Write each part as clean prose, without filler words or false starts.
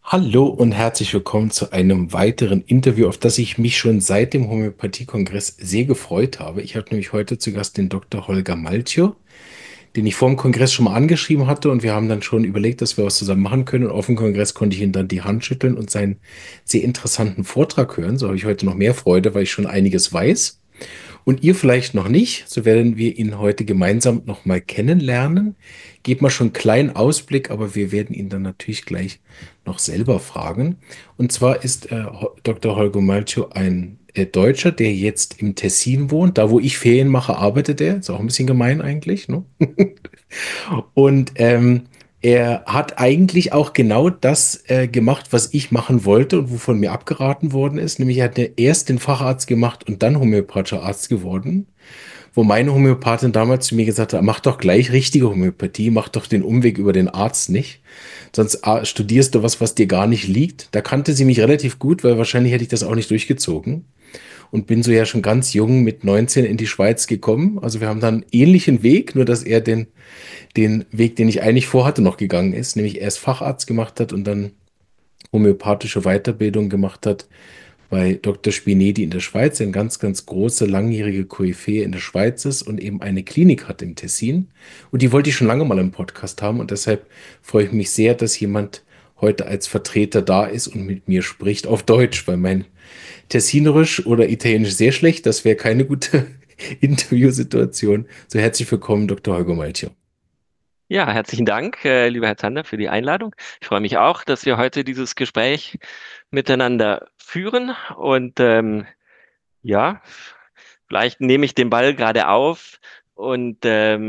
Hallo und herzlich willkommen zu einem weiteren Interview, auf das ich mich schon seit dem Homöopathie-Kongress sehr gefreut habe. Ich habe nämlich heute zu Gast den Dr. Holger Malchow, den ich vor dem Kongress schon mal angeschrieben hatte, und wir haben dann schon überlegt, dass wir was zusammen machen können. Und auf dem Kongress konnte ich ihm dann die Hand schütteln und seinen sehr interessanten Vortrag hören. So habe ich heute noch mehr Freude, weil ich schon einiges weiß. Und ihr vielleicht noch nicht, so werden wir ihn heute gemeinsam noch mal kennenlernen. Gebt mal schon einen kleinen Ausblick, aber wir werden ihn dann natürlich gleich noch selber fragen. Und zwar ist Dr. Holger Malchow ein Deutscher, der jetzt im Tessin wohnt. Da, wo ich Ferien mache, arbeitet er. Ist auch ein bisschen gemein eigentlich, ne? Und er hat eigentlich auch genau das gemacht, was ich machen wollte und wovon mir abgeraten worden ist. Nämlich er hat erst den Facharzt gemacht und dann homöopathischer Arzt geworden. Wo meine Homöopathin damals zu mir gesagt hat, mach doch gleich richtige Homöopathie, mach doch den Umweg über den Arzt nicht. Sonst studierst du was, was dir gar nicht liegt. Da kannte sie mich relativ gut, weil wahrscheinlich hätte ich das auch nicht durchgezogen. Und bin so ja schon ganz jung mit 19 in die Schweiz gekommen. Also wir haben dann einen ähnlichen Weg, nur dass er den Weg, den ich eigentlich vorhatte, noch gegangen ist, nämlich erst Facharzt gemacht hat und dann homöopathische Weiterbildung gemacht hat bei Dr. Spinedi in der Schweiz, der eine ganz, ganz große, langjährige Koryphäe in der Schweiz ist und eben eine Klinik hat im Tessin. Und die wollte ich schon lange mal im Podcast haben, und deshalb freue ich mich sehr, dass jemand heute als Vertreter da ist und mit mir spricht auf Deutsch, weil mein Tessinerisch oder Italienisch sehr schlecht, das wäre keine gute Interviewsituation. So herzlich willkommen, Dr. Holger Malchow. Ja, herzlichen Dank, lieber Herr Zander, für die Einladung. Ich freue mich auch, dass wir heute dieses Gespräch miteinander führen. Und ja, vielleicht nehme ich den Ball gerade auf und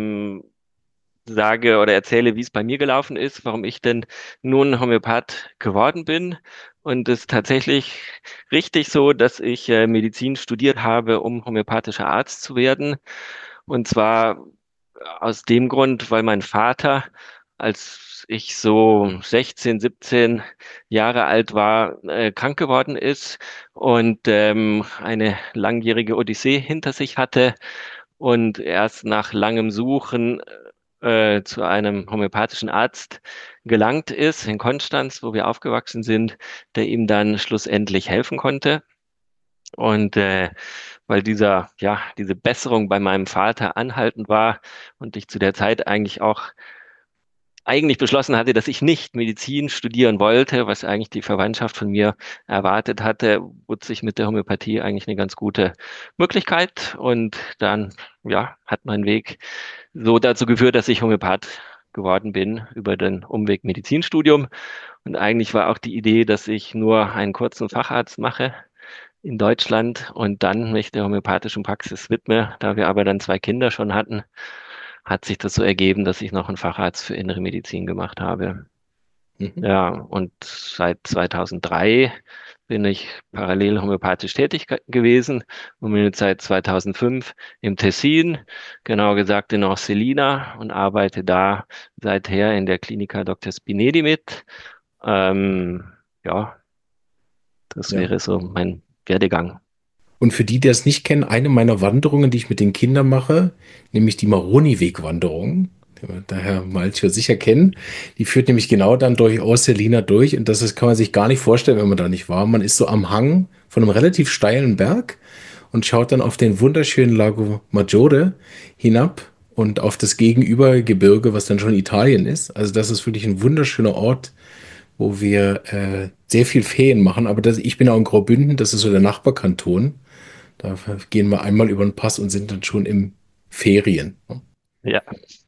sage oder erzähle, wie es bei mir gelaufen ist, warum ich denn nun Homöopath geworden bin. Und es ist tatsächlich richtig so, dass ich Medizin studiert habe, um homöopathischer Arzt zu werden. Und zwar aus dem Grund, weil mein Vater, als ich so 16, 17 Jahre alt war, krank geworden ist und eine langjährige Odyssee hinter sich hatte und erst nach langem Suchen zu einem homöopathischen Arzt gelangt ist in Konstanz, wo wir aufgewachsen sind, der ihm dann schlussendlich helfen konnte. Und weil diese Besserung bei meinem Vater anhaltend war und ich zu der Zeit eigentlich beschlossen hatte, dass ich nicht Medizin studieren wollte, was eigentlich die Verwandtschaft von mir erwartet hatte, bot sich mit der Homöopathie eigentlich eine ganz gute Möglichkeit. Und dann, ja, hat mein Weg so dazu geführt, dass ich Homöopath geworden bin über den Umweg Medizinstudium. Und eigentlich war auch die Idee, dass ich nur einen kurzen Facharzt mache in Deutschland und dann mich der homöopathischen Praxis widme. Da wir aber dann zwei Kinder schon hatten, hat sich das so ergeben, dass ich noch einen Facharzt für Innere Medizin gemacht habe. Mhm. Ja, und seit 2003 bin ich parallel homöopathisch tätig gewesen und bin jetzt seit 2005 im Tessin, genau gesagt in Orselina, und arbeite da seither in der Klinika Dr. Spinedi mit. Ähm, ja, das Ja. wäre so mein Werdegang. Und für die, die das nicht kennen, eine meiner Wanderungen, die ich mit den Kindern mache, nämlich die Maroni-Weg-Wanderung, die wir daher Malchow sicher kennen, die führt nämlich genau dann durch Orselina durch. Und das ist, kann man sich gar nicht vorstellen, wenn man da nicht war. Man ist so am Hang von einem relativ steilen Berg und schaut dann auf den wunderschönen Lago Maggiore hinab und auf das Gegenübergebirge, was dann schon Italien ist. Also das ist wirklich ein wunderschöner Ort, wo wir sehr viel Ferien machen. Aber ich bin auch in Graubünden, das ist so der Nachbarkanton. Da gehen wir einmal über den Pass und sind dann schon im Ferien. Ja,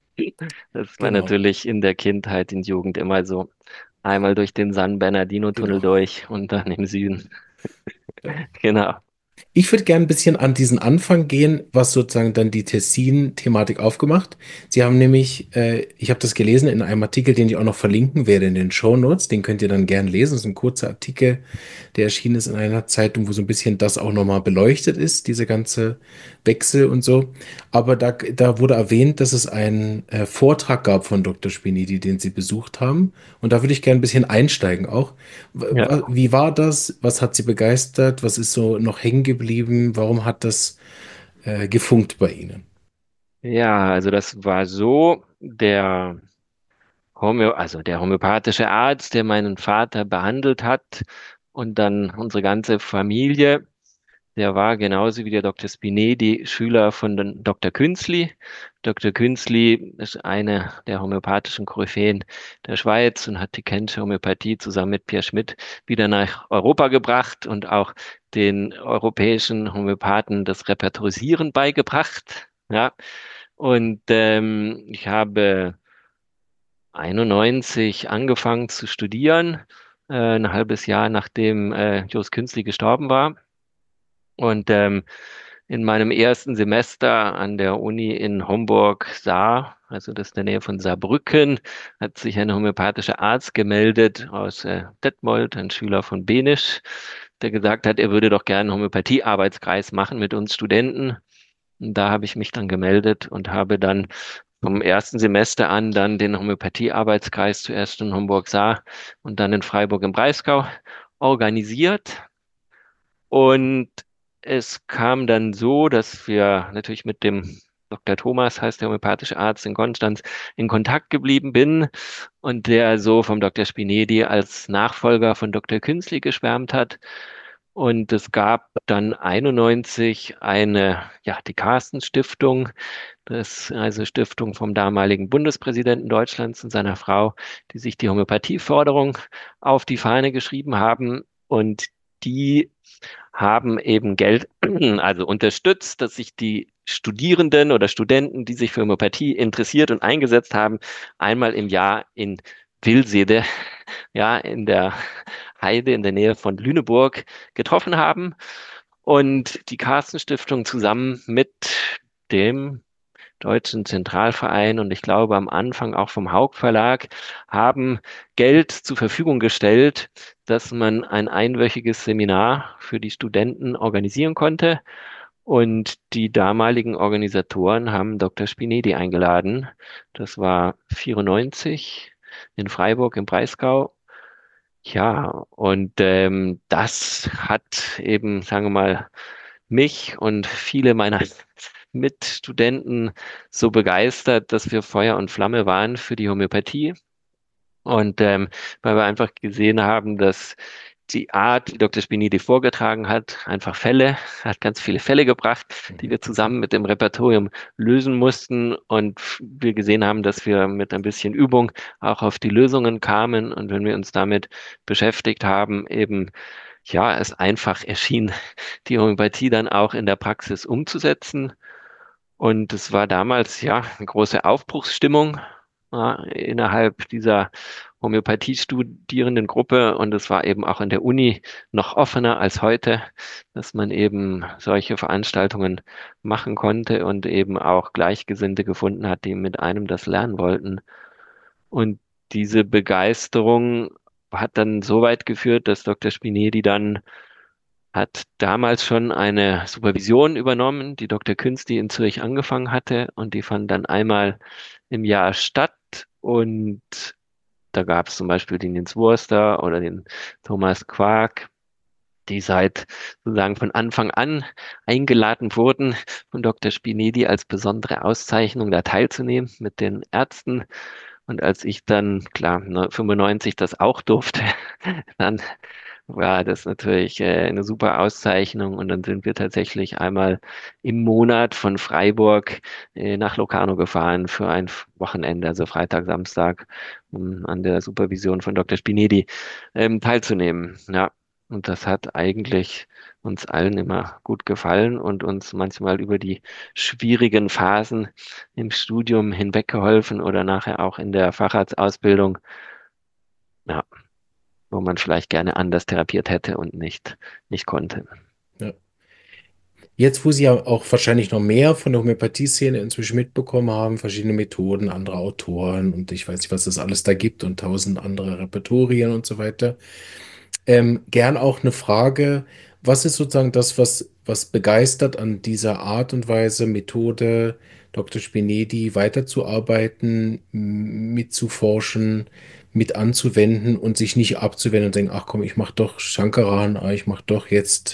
das war Genau, natürlich in der Kindheit, in Jugend immer so. Einmal durch den San Bernardino-Tunnel genau. durch und dann im Süden. Ja. Genau. Ich würde gerne ein bisschen an diesen Anfang gehen, was sozusagen dann die Tessin-Thematik aufgemacht. Sie haben nämlich, ich habe das gelesen in einem Artikel, den ich auch noch verlinken werde in den Shownotes. Den könnt ihr dann gern lesen. Das ist ein kurzer Artikel, der erschienen ist in einer Zeitung, wo so ein bisschen das auch nochmal beleuchtet ist, diese ganze Wechsel und so. Aber da wurde erwähnt, dass es einen Vortrag gab von Dr. Spinidi, den Sie besucht haben. Und da würde ich gerne ein bisschen einsteigen auch. Ja. Wie war das? Was hat Sie begeistert? Was ist so noch hängen geblieben? Warum hat das gefunkt bei Ihnen? Ja, also das war so, der also der homöopathische Arzt, der meinen Vater behandelt hat und dann unsere ganze Familie. Der war genauso wie der Dr. Spinedi Schüler von den Dr. Künzli. Dr. Künzli ist eine der homöopathischen Koryphäen der Schweiz und hat die Kentische Homöopathie zusammen mit Pierre Schmidt wieder nach Europa gebracht und auch den europäischen Homöopathen das Repertorisieren beigebracht. Ja, und ich habe 91 angefangen zu studieren, ein halbes Jahr nachdem Jos Künzli gestorben war. Und in meinem ersten Semester an der Uni in Homburg-Saar, also das ist in der Nähe von Saarbrücken, hat sich ein homöopathischer Arzt gemeldet aus Detmold, ein Schüler von Benisch, der gesagt hat, er würde doch gerne einen Homöopathie-Arbeitskreis machen mit uns Studenten. Und da habe ich mich dann gemeldet und habe dann vom ersten Semester an dann den Homöopathie-Arbeitskreis zuerst in Homburg-Saar und dann in Freiburg im Breisgau organisiert. Und es kam dann so, dass wir natürlich mit dem Dr. Thomas, heißt der homöopathische Arzt in Konstanz, in Kontakt geblieben bin und der so vom Dr. Spinedi als Nachfolger von Dr. Künzli geschwärmt hat. Und es gab dann 91 die Carstens Stiftung, das ist also Stiftung vom damaligen Bundespräsidenten Deutschlands und seiner Frau, die sich die Homöopathieförderung auf die Fahne geschrieben haben. Und die haben eben Geld, also unterstützt, dass sich die Studierenden oder Studenten, die sich für Homöopathie interessiert und eingesetzt haben, einmal im Jahr in Wilsede, ja, in der Heide in der Nähe von Lüneburg getroffen haben. Und die Carsten Stiftung zusammen mit dem Deutschen Zentralverein und ich glaube am Anfang auch vom Hauck Verlag haben Geld zur Verfügung gestellt, dass man ein einwöchiges Seminar für die Studenten organisieren konnte. Und die damaligen Organisatoren haben Dr. Spinedi eingeladen. Das war 94 in Freiburg im Breisgau. Ja, und das hat eben, sagen wir mal, mich und viele meiner Mitstudenten so begeistert, dass wir Feuer und Flamme waren für die Homöopathie. Und weil wir einfach gesehen haben, dass die Art, wie Dr. Spinidi vorgetragen hat, einfach hat ganz viele Fälle gebracht, die wir zusammen mit dem Repertorium lösen mussten. Und wir gesehen haben, dass wir mit ein bisschen Übung auch auf die Lösungen kamen. Und wenn wir uns damit beschäftigt haben, eben, ja, es einfach erschien, die Homöopathie dann auch in der Praxis umzusetzen. Und es war damals ja eine große Aufbruchsstimmung innerhalb dieser Homöopathie-Studierendengruppe. Und es war eben auch an der Uni noch offener als heute, dass man eben solche Veranstaltungen machen konnte und eben auch Gleichgesinnte gefunden hat, die mit einem das lernen wollten. Und diese Begeisterung hat dann so weit geführt, dass Dr. Spinedi dann hat damals schon eine Supervision übernommen, die Dr. Künsti in Zürich angefangen hatte und die fand dann einmal im Jahr statt und da gab es zum Beispiel den Jens Wurster oder den Thomas Quark, die seit sozusagen von Anfang an eingeladen wurden von Dr. Spinedi als besondere Auszeichnung da teilzunehmen mit den Ärzten. Und als ich dann, klar, 95 das auch durfte, dann war das natürlich eine super Auszeichnung. Und dann sind wir tatsächlich einmal im Monat von Freiburg nach Locarno gefahren für ein Wochenende, also Freitag, Samstag, um an der Supervision von Dr. Spinedi teilzunehmen. Ja, und das hat eigentlich uns allen immer gut gefallen und uns manchmal über die schwierigen Phasen im Studium hinweggeholfen oder nachher auch in der Facharztausbildung. Ja, wo man vielleicht gerne anders therapiert hätte und nicht konnte. Ja. Jetzt, wo Sie ja auch wahrscheinlich noch mehr von der Homöopathie-Szene inzwischen mitbekommen haben, verschiedene Methoden, andere Autoren und ich weiß nicht, was es alles da gibt und tausend andere Repertorien und so weiter. Gern auch eine Frage, was ist sozusagen das, was begeistert an dieser Art und Weise, Methode, Dr. Spinedi weiterzuarbeiten, mitzuforschen, mit anzuwenden und sich nicht abzuwenden und denken, ach komm, ich mache doch Shankaran, ich mache doch jetzt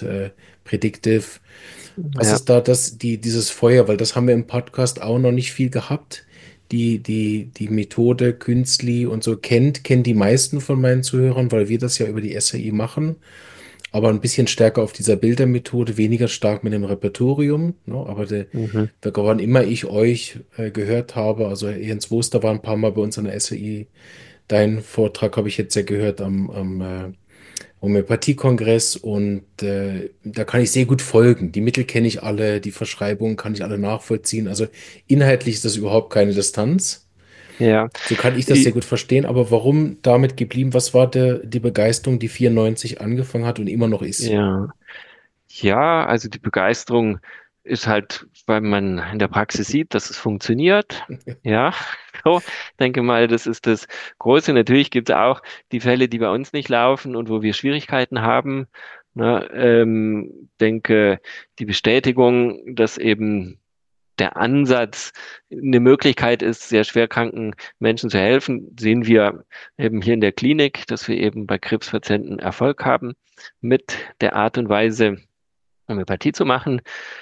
Predictive. Was Ja, ist da dieses Feuer? Weil das haben wir im Podcast auch noch nicht viel gehabt. die Methode Künstli und so kennen die meisten von meinen Zuhörern, weil wir das ja über die SAI machen, aber ein bisschen stärker auf dieser Bildermethode, weniger stark mit dem Repertorium. Ne? Aber Mhm. wann immer ich euch gehört habe, also Jens Woster war ein paar Mal bei uns an der SAI, deinen Vortrag habe ich jetzt ja gehört am Homöopathiekongress und da kann ich sehr gut folgen. Die Mittel kenne ich alle, die Verschreibungen kann ich alle nachvollziehen. Also inhaltlich ist das überhaupt keine Distanz. Ja. So kann ich das sehr I- gut verstehen. Aber warum damit geblieben? Was war die Begeisterung, die 94 angefangen hat und immer noch ist? Ja. Ja, also die Begeisterung ist halt, weil man in der Praxis sieht, dass es funktioniert. Ja, so, denke mal, das ist das Große. Natürlich gibt es auch die Fälle, die bei uns nicht laufen und wo wir Schwierigkeiten haben. Ne, denke, die Bestätigung, dass eben der Ansatz eine Möglichkeit ist, sehr schwerkranken Menschen zu helfen, sehen wir eben hier in der Klinik, dass wir eben bei Krebspatienten Erfolg haben mit der Art und Weise, Homöopathie zu machen.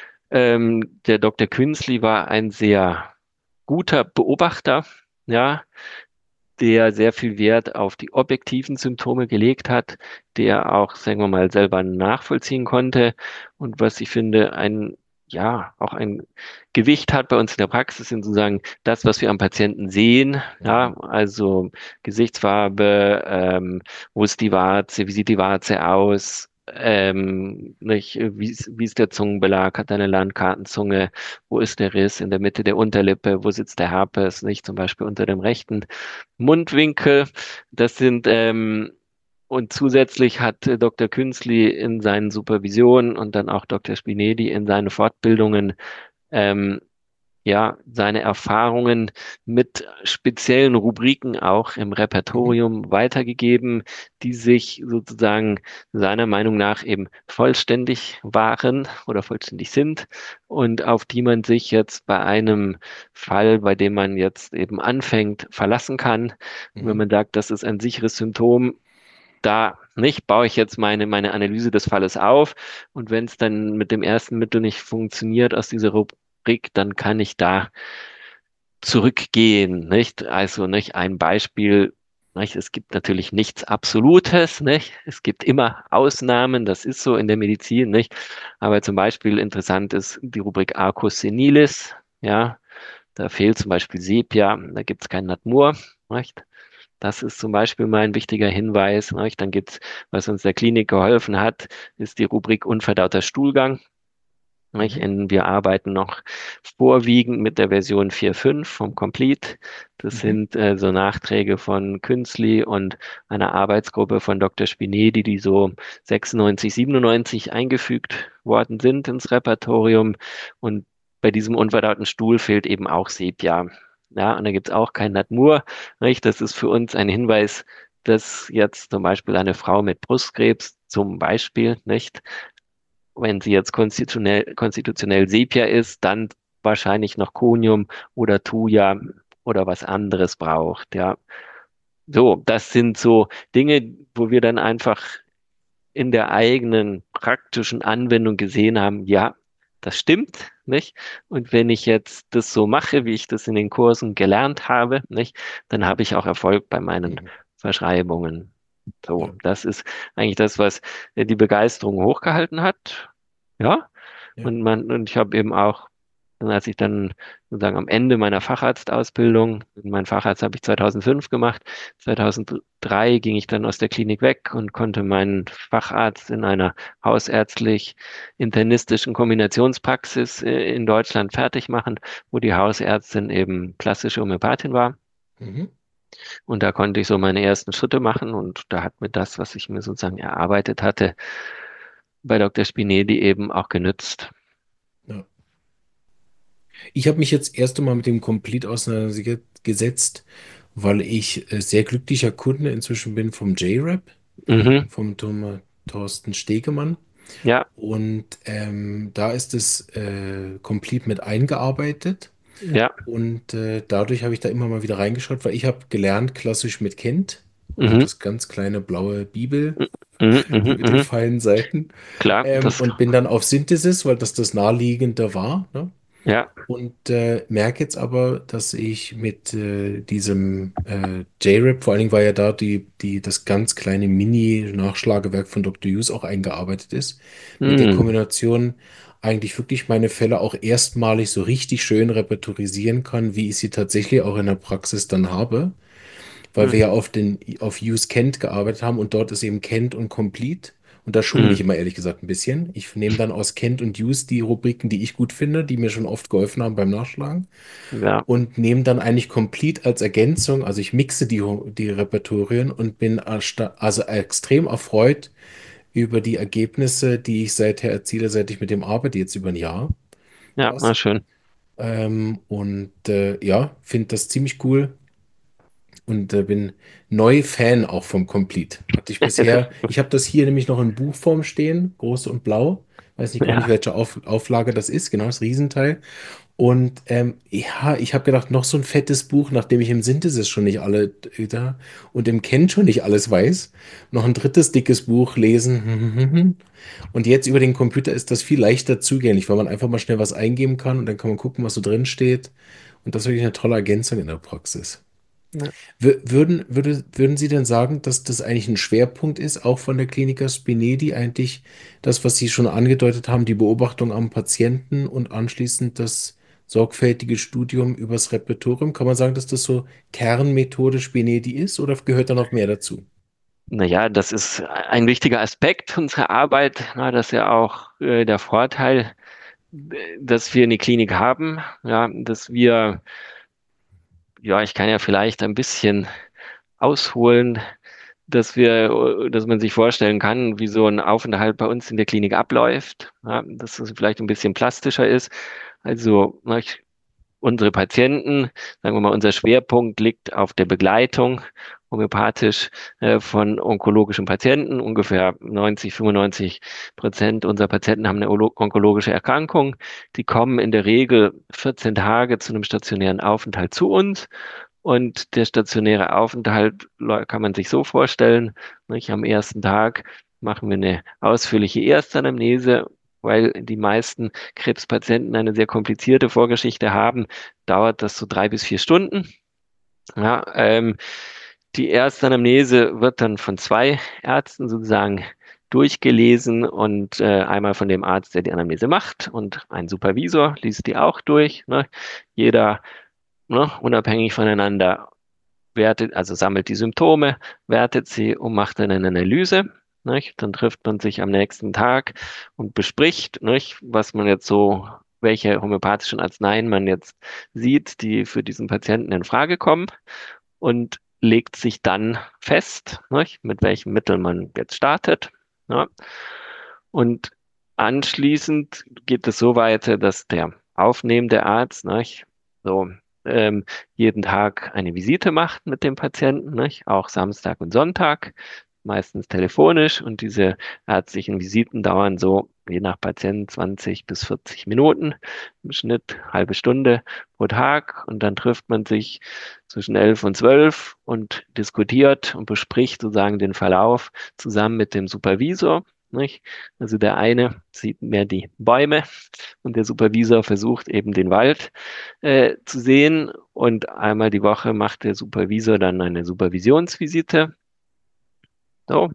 Der Dr. Künzli war ein sehr guter Beobachter, ja, der sehr viel Wert auf die objektiven Symptome gelegt hat, der auch, sagen wir mal, selber nachvollziehen konnte und was ich finde, ja, auch ein Gewicht hat bei uns in der Praxis, sind sozusagen das, was wir am Patienten sehen, ja, Mhm. also Gesichtsfarbe, wo ist die Warze, wie sieht die Warze aus, nicht, wie ist der Zungenbelag, hat er eine Landkartenzunge, wo ist der Riss in der Mitte der Unterlippe, wo sitzt der Herpes, nicht, zum Beispiel unter dem rechten Mundwinkel. Das sind, und zusätzlich hat Dr. Künzli in seinen Supervisionen und dann auch Dr. Spinedi in seinen Fortbildungen ähm, ja seine Erfahrungen mit speziellen Rubriken auch im Mhm. Repertorium weitergegeben, die sich sozusagen seiner Meinung nach eben vollständig waren oder vollständig sind und auf die man sich jetzt bei einem Fall, bei dem man jetzt eben anfängt, verlassen kann. Wenn Mhm. man sagt, das ist ein sicheres Symptom, da nicht, baue ich jetzt meine Analyse des Falles auf und wenn es dann mit dem ersten Mittel nicht funktioniert aus dieser Rubrik, dann kann ich da zurückgehen, nicht? Also, nicht ein Beispiel, nicht? Es gibt natürlich nichts Absolutes, nicht? Es gibt immer Ausnahmen, das ist so in der Medizin, nicht? Aber zum Beispiel interessant ist die Rubrik Arcus senilis, ja? Da fehlt zum Beispiel Sepia, da gibt es kein Natmur, nicht? Das ist zum Beispiel mal ein wichtiger Hinweis. Nicht? Dann gibt's, was uns der Klinik geholfen hat, ist die Rubrik unverdauter Stuhlgang. Nicht? Mhm. Wir arbeiten noch vorwiegend mit der Version 4.5 vom Complete. Das Mhm. sind so Nachträge von Künzli und einer Arbeitsgruppe von Dr. Spinedi, die so 96, 97 eingefügt worden sind ins Repertorium. Und bei diesem unverdauten Stuhl fehlt eben auch Sepia. Ja, und da gibt's auch kein Natmur. Nicht? Das ist für uns ein Hinweis, dass jetzt zum Beispiel eine Frau mit Brustkrebs zum Beispiel, nicht? Wenn sie jetzt konstitutionell Sepia ist, dann wahrscheinlich noch Conium oder Thuja oder was anderes braucht, ja. So, das sind so Dinge, wo wir dann einfach in der eigenen praktischen Anwendung gesehen haben, ja, das stimmt, nicht? Und wenn ich jetzt das so mache, wie ich das in den Kursen gelernt habe, nicht, dann habe ich auch Erfolg bei meinen Mhm. Verschreibungen. So, Ja. das ist eigentlich das, was die Begeisterung hochgehalten hat. Ja, Ja. und ich habe eben auch, als ich dann sozusagen am Ende meiner Facharztausbildung, meinen Facharzt habe ich 2005 gemacht, 2003 ging ich dann aus der Klinik weg und konnte meinen Facharzt in einer hausärztlich-internistischen Kombinationspraxis in Deutschland fertig machen, wo die Hausärztin eben klassische Homöopathin war. Mhm. Und da konnte ich so meine ersten Schritte machen und da hat mir das, was ich mir sozusagen erarbeitet hatte, bei Dr. Spinelli eben auch genützt. Ja. Ich habe mich jetzt erst einmal mit dem Complete auseinandergesetzt, weil ich sehr glücklicher Kunde inzwischen bin vom J-Rap, Mhm. vom Thorsten Stegemann. Ja, Und da ist es Complete mit eingearbeitet. ja, Und dadurch habe ich da immer mal wieder reingeschaut, weil ich habe gelernt klassisch mit Kind. Also mhm. das ganz kleine blaue Bibel, Mhm. die Mhm. mit den Mhm. feinen Seiten. Klar, das, Und bin dann auf Synthesis, weil das naheliegende war. Ne? Ja. Und merke jetzt aber, dass ich mit diesem JRAP, vor allen Dingen, weil ja da das ganz kleine Mini-Nachschlagewerk von Dr. Hughes auch eingearbeitet ist, mit der Hm. Kombination eigentlich wirklich meine Fälle auch erstmalig so richtig schön repertorisieren kann, wie ich sie tatsächlich auch in der Praxis dann habe, weil wir Hm. ja auf Use Kent gearbeitet haben und dort ist eben Kent und Complete. Und da schummel Hm. ich immer ehrlich gesagt ein bisschen. Ich nehme dann aus Kent und Use die Rubriken, die ich gut finde, die mir schon oft geholfen haben beim Nachschlagen Ja. und nehme dann eigentlich Complete als Ergänzung. Also ich mixe die Repertorien und bin also extrem erfreut über die Ergebnisse, die ich seither erziele, seit ich mit dem arbeite, jetzt über ein Jahr Ja, war fast. schön. Und ja, finde das ziemlich cool und bin neu Fan auch vom Complete. Hatte ich bisher, ich habe das hier nämlich noch in Buchform stehen, groß und blau. Weiß nicht gar nicht, Ja. welche Auflage das ist, genau, das Riesenteil. Und ja, ich habe gedacht, noch so ein fettes Buch, nachdem ich im Synthesis schon nicht alle da und im Ken schon nicht alles weiß, noch ein drittes dickes Buch lesen. Und jetzt über den Computer ist das viel leichter zugänglich, weil man einfach mal schnell was eingeben kann und dann kann man gucken, was so drin steht. Und das ist wirklich eine tolle Ergänzung in der Praxis. Ja. Würden Sie denn sagen, dass das eigentlich ein Schwerpunkt ist, auch von der Klinika Spinedi, eigentlich das, was Sie schon angedeutet haben, die Beobachtung am Patienten und anschließend das sorgfältige Studium übers Repertorium? Kann man sagen, dass das so Kernmethode Spinedi ist oder gehört da noch mehr dazu? Naja, das ist ein wichtiger Aspekt unserer Arbeit. Na, das ist ja auch der Vorteil, dass wir eine Klinik haben, ja, dass wir, ja, ich kann ja vielleicht ein bisschen ausholen, dass man sich vorstellen kann, wie so ein Aufenthalt bei uns in der Klinik abläuft, ja, dass es vielleicht ein bisschen plastischer ist. Also, unsere Patienten, sagen wir mal, unser Schwerpunkt liegt auf der Begleitung homöopathisch von onkologischen Patienten. Ungefähr 95% unserer Patienten haben eine onkologische Erkrankung. Die kommen in der Regel 14 Tage zu einem stationären Aufenthalt zu uns. Und der stationäre Aufenthalt kann man sich so vorstellen, nicht? Am ersten Tag machen wir eine ausführliche Erstanamnese, weil die meisten Krebspatienten eine sehr komplizierte Vorgeschichte haben, dauert das so 3 bis 4 Stunden. Ja, die Erstanamnese wird dann von zwei Ärzten sozusagen durchgelesen und einmal von dem Arzt, der die Anamnese macht, und ein Supervisor liest die auch durch. Ne? Jeder, ne, unabhängig voneinander wertet, also sammelt die Symptome, wertet sie und macht dann eine Analyse. Nicht? Dann trifft man sich am nächsten Tag und bespricht, nicht, was man jetzt so, welche homöopathischen Arzneien man jetzt sieht, die für diesen Patienten in Frage kommen, und legt sich dann fest, nicht, mit welchen Mitteln man jetzt startet. Ja. Und anschließend geht es so weiter, dass der aufnehmende Arzt, nicht, so ähm, jeden Tag eine Visite macht mit dem Patienten, nicht, auch Samstag und Sonntag, meistens telefonisch. Und diese ärztlichen Visiten dauern so je nach Patient 20 bis 40 Minuten, im Schnitt halbe Stunde pro Tag. Und dann trifft man sich zwischen 11 und 12 und diskutiert und bespricht sozusagen den Verlauf zusammen mit dem Supervisor. Nicht? Also der eine sieht mehr die Bäume und der Supervisor versucht eben den Wald zu sehen. Und einmal die Woche macht der Supervisor dann eine Supervisionsvisite. So.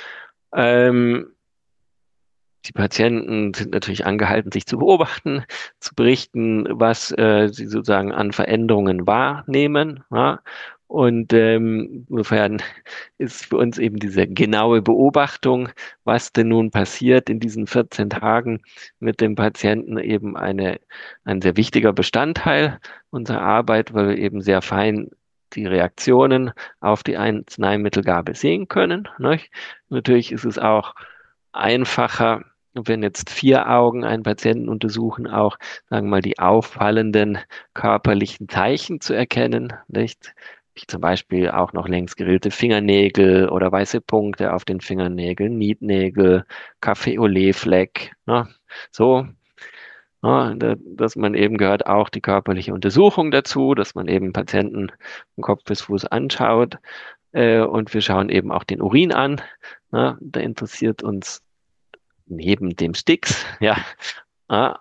Ähm, Die Patienten sind natürlich angehalten, sich zu beobachten, zu berichten, was sie sozusagen an Veränderungen wahrnehmen. Ja? Und insofern ist für uns eben diese genaue Beobachtung, was denn nun passiert in diesen 14 Tagen mit dem Patienten, eben ein sehr wichtiger Bestandteil unserer Arbeit, weil wir eben sehr fein die Reaktionen auf die Arzneimittelgabe sehen können. Nicht? Natürlich ist es auch einfacher, wenn jetzt 4 Augen einen Patienten untersuchen, auch, sagen wir mal, die auffallenden körperlichen Zeichen zu erkennen, nicht? Wie zum Beispiel auch noch längst gerillte Fingernägel oder weiße Punkte auf den Fingernägeln, Nietnägel, Kaffee-Olé-Fleck, ne? So, ne? Dass man eben gehört auch die körperliche Untersuchung dazu, dass man eben Patienten von Kopf bis Fuß anschaut. Und wir schauen eben auch den Urin an. Ne? Da interessiert uns neben dem Sticks, ja,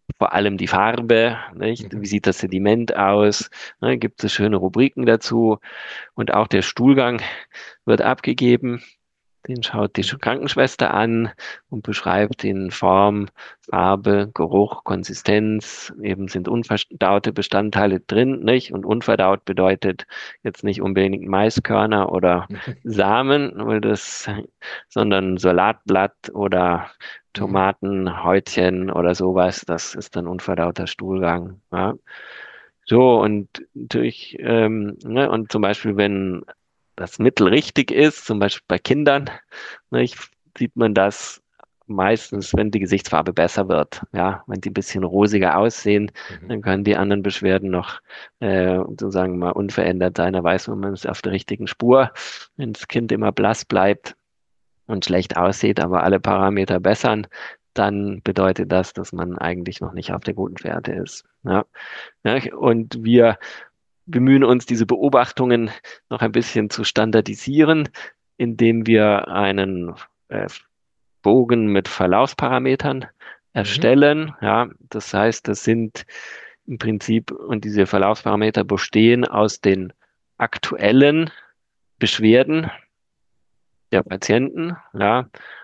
vor allem die Farbe, nicht? Wie Mhm. sieht das Sediment aus? Ne? Gibt es schöne Rubriken dazu? Und auch der Stuhlgang wird abgegeben. Den schaut die Mhm. Krankenschwester an und beschreibt in Form, Farbe, Geruch, Konsistenz. Eben sind unverdaute Bestandteile drin, nicht? Und unverdaut bedeutet jetzt nicht unbedingt Maiskörner oder Mhm. Samen, sondern Salatblatt oder Mhm. Tomatenhäutchen oder sowas. Das ist dann unverdauter Stuhlgang. Ja. So, und ne, und zum Beispiel, wenn das Mittel richtig ist, zum Beispiel bei Kindern, ne, sieht man das meistens, wenn die Gesichtsfarbe besser wird. Ja, wenn die ein bisschen rosiger aussehen, Mhm. dann können die anderen Beschwerden noch sozusagen mal unverändert sein. Da weiß man, man ist auf der richtigen Spur. Wenn das Kind immer blass bleibt und schlecht aussieht, aber alle Parameter bessern, dann bedeutet das, dass man eigentlich noch nicht auf der guten Fährte ist. Ja. Ja, und wir bemühen uns, diese Beobachtungen noch ein bisschen zu standardisieren, indem wir einen äh, Bogen mit Verlaufsparametern Mhm. erstellen. Ja, das heißt, das sind im Prinzip, und diese Verlaufsparameter bestehen aus den aktuellen Beschwerden der Patienten, ja,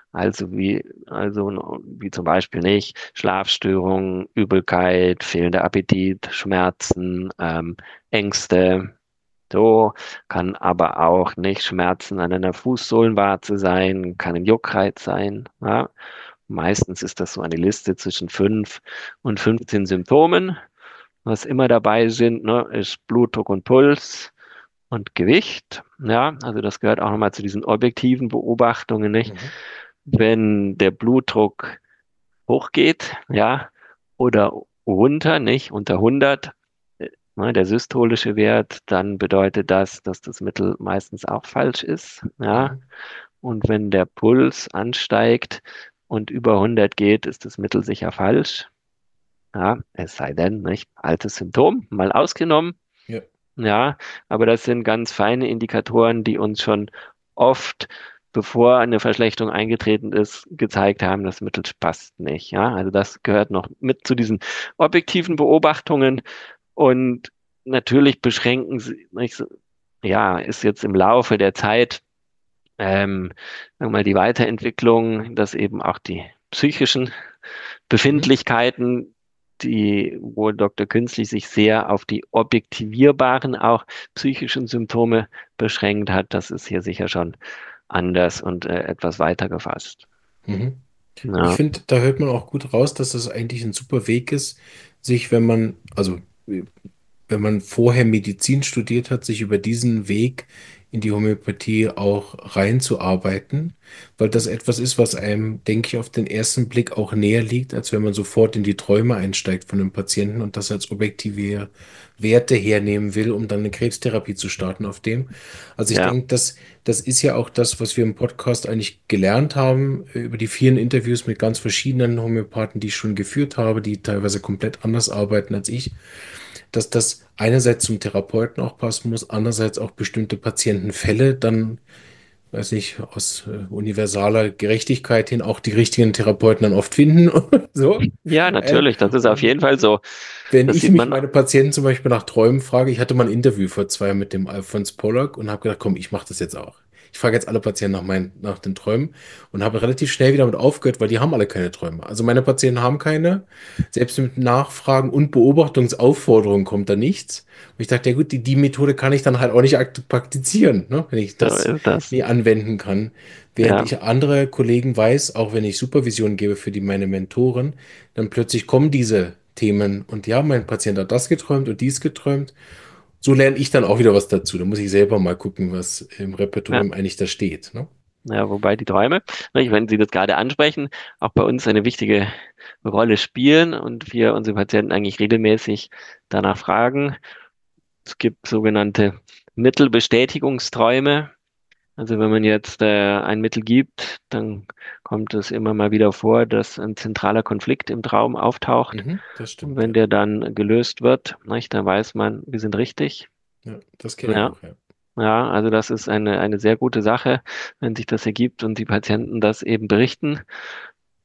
wie zum Beispiel nicht Schlafstörungen, Übelkeit, fehlender Appetit, Schmerzen, Ängste. So kann aber auch nicht Schmerzen an einer Fußsohlenwarze sein, kann ein Juckreiz sein. Ja. Meistens ist das so eine Liste zwischen 5 und 15 Symptomen. Was immer dabei sind, ne, ist Blutdruck und Puls und Gewicht. Ja, also das gehört auch nochmal zu diesen objektiven Beobachtungen, nicht? Mhm. Wenn der Blutdruck hochgeht, ja, oder runter, nicht, unter 100, ne, der systolische Wert, dann bedeutet das, dass das Mittel meistens auch falsch ist, ja. Mhm. Und wenn der Puls ansteigt und über 100 geht, ist das Mittel sicher falsch, ja, es sei denn, nicht, altes Symptom, mal ausgenommen. Ja. Ja, aber das sind ganz feine Indikatoren, die uns schon oft, bevor eine Verschlechterung eingetreten ist, gezeigt haben, das Mittel passt nicht. Ja, also das gehört noch mit zu diesen objektiven Beobachtungen. Und natürlich beschränken sie, nicht, ja, ist jetzt im Laufe der Zeit, sagen wir mal, die Weiterentwicklung, dass eben auch die psychischen Mhm. Befindlichkeiten, wo Dr. Künstlich sich sehr auf die objektivierbaren, auch psychischen Symptome beschränkt hat, das ist hier sicher schon anders und etwas weiter gefasst. Mhm. Ich Ja, finde, da hört man auch gut raus, dass das eigentlich ein super Weg ist, sich, wenn man vorher Medizin studiert hat, sich über diesen Weg in die Homöopathie auch reinzuarbeiten, weil das etwas ist, was einem, denke ich, auf den ersten Blick auch näher liegt, als wenn man sofort in die Träume einsteigt von einem Patienten und das als objektive Werte hernehmen will, um dann eine Krebstherapie zu starten auf dem. Also ich ja, denke, das ist ja auch das, was wir im Podcast eigentlich gelernt haben, über die vielen Interviews mit ganz verschiedenen Homöopathen, die ich schon geführt habe, die teilweise komplett anders arbeiten als ich, dass das einerseits zum Therapeuten auch passen muss, andererseits auch bestimmte Patientenfälle dann, weiß nicht, aus universaler Gerechtigkeit hin auch die richtigen Therapeuten dann oft finden. So. ja, Äh, natürlich, das ist auf und jeden Fall so. wenn Das ich sieht mich man, meine Patienten zum Beispiel nach Träumen frage, ich hatte mal ein Interview vor 2 Jahren mit dem Alfons Pollock und habe gedacht, komm, ich mache das jetzt auch. Ich frage jetzt alle Patienten nach den Träumen und habe relativ schnell wieder damit aufgehört, weil die haben alle keine Träume. Also meine Patienten haben keine. Selbst mit Nachfragen und Beobachtungsaufforderungen kommt da nichts. Und ich dachte, ja gut, die Methode kann ich dann halt auch nicht praktizieren, ne, wenn ich so das ist das. nie anwenden kann. Während Ja, ich andere Kollegen weiß, auch wenn ich Supervision gebe für meine Mentoren, dann plötzlich kommen diese Themen und ja, mein Patient hat das geträumt und dies geträumt. So lerne ich dann auch wieder was dazu. Da muss ich selber mal gucken, was im ja. Repertorium eigentlich da steht. Ne? Ja, wobei die Träume, nicht, wenn Sie das gerade ansprechen, auch bei uns eine wichtige Rolle spielen und wir unsere Patienten eigentlich regelmäßig danach fragen. Es gibt sogenannte Mittelbestätigungsträume. Also wenn man jetzt ein Mittel gibt, dann kommt es immer mal wieder vor, dass ein zentraler Konflikt im Traum auftaucht. Mhm, das Und stimmt, wenn ja. der dann gelöst wird, nicht, dann weiß man, wir sind richtig. Ja, das kenne ich Ja, auch, ja. ja, also das ist eine sehr gute Sache, wenn sich das ergibt und die Patienten das eben berichten.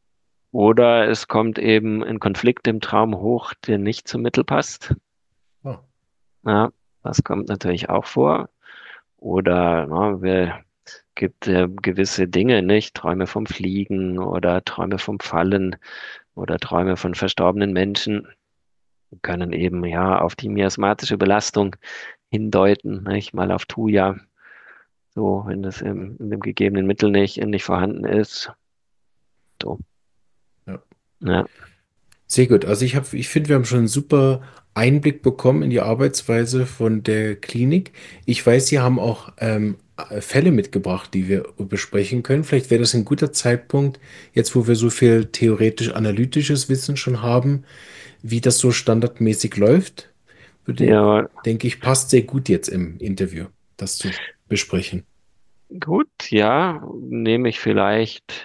Oder es kommt eben ein Konflikt im Traum hoch, der nicht zum Mittel passt. Ah, Ja, das kommt natürlich auch vor. Oder gibt gewisse Dinge, nicht? Träume vom Fliegen oder Träume vom Fallen oder Träume von verstorbenen Menschen können eben ja auf die miasmatische Belastung hindeuten, nicht? Mal auf Thuja, so wenn das in dem gegebenen Mittel nicht vorhanden ist. So, ja. ja. Sehr gut. Also ich finde, wir haben schon einen super Einblick bekommen in die Arbeitsweise von der Klinik. Ich weiß, Sie haben auch Fälle mitgebracht, die wir besprechen können. Vielleicht wäre das ein guter Zeitpunkt, jetzt wo wir so viel theoretisch-analytisches Wissen schon haben, wie das so standardmäßig läuft. Würde, Ja, denke ich, passt sehr gut jetzt im Interview, das zu besprechen. gut, ja, nehme ich vielleicht.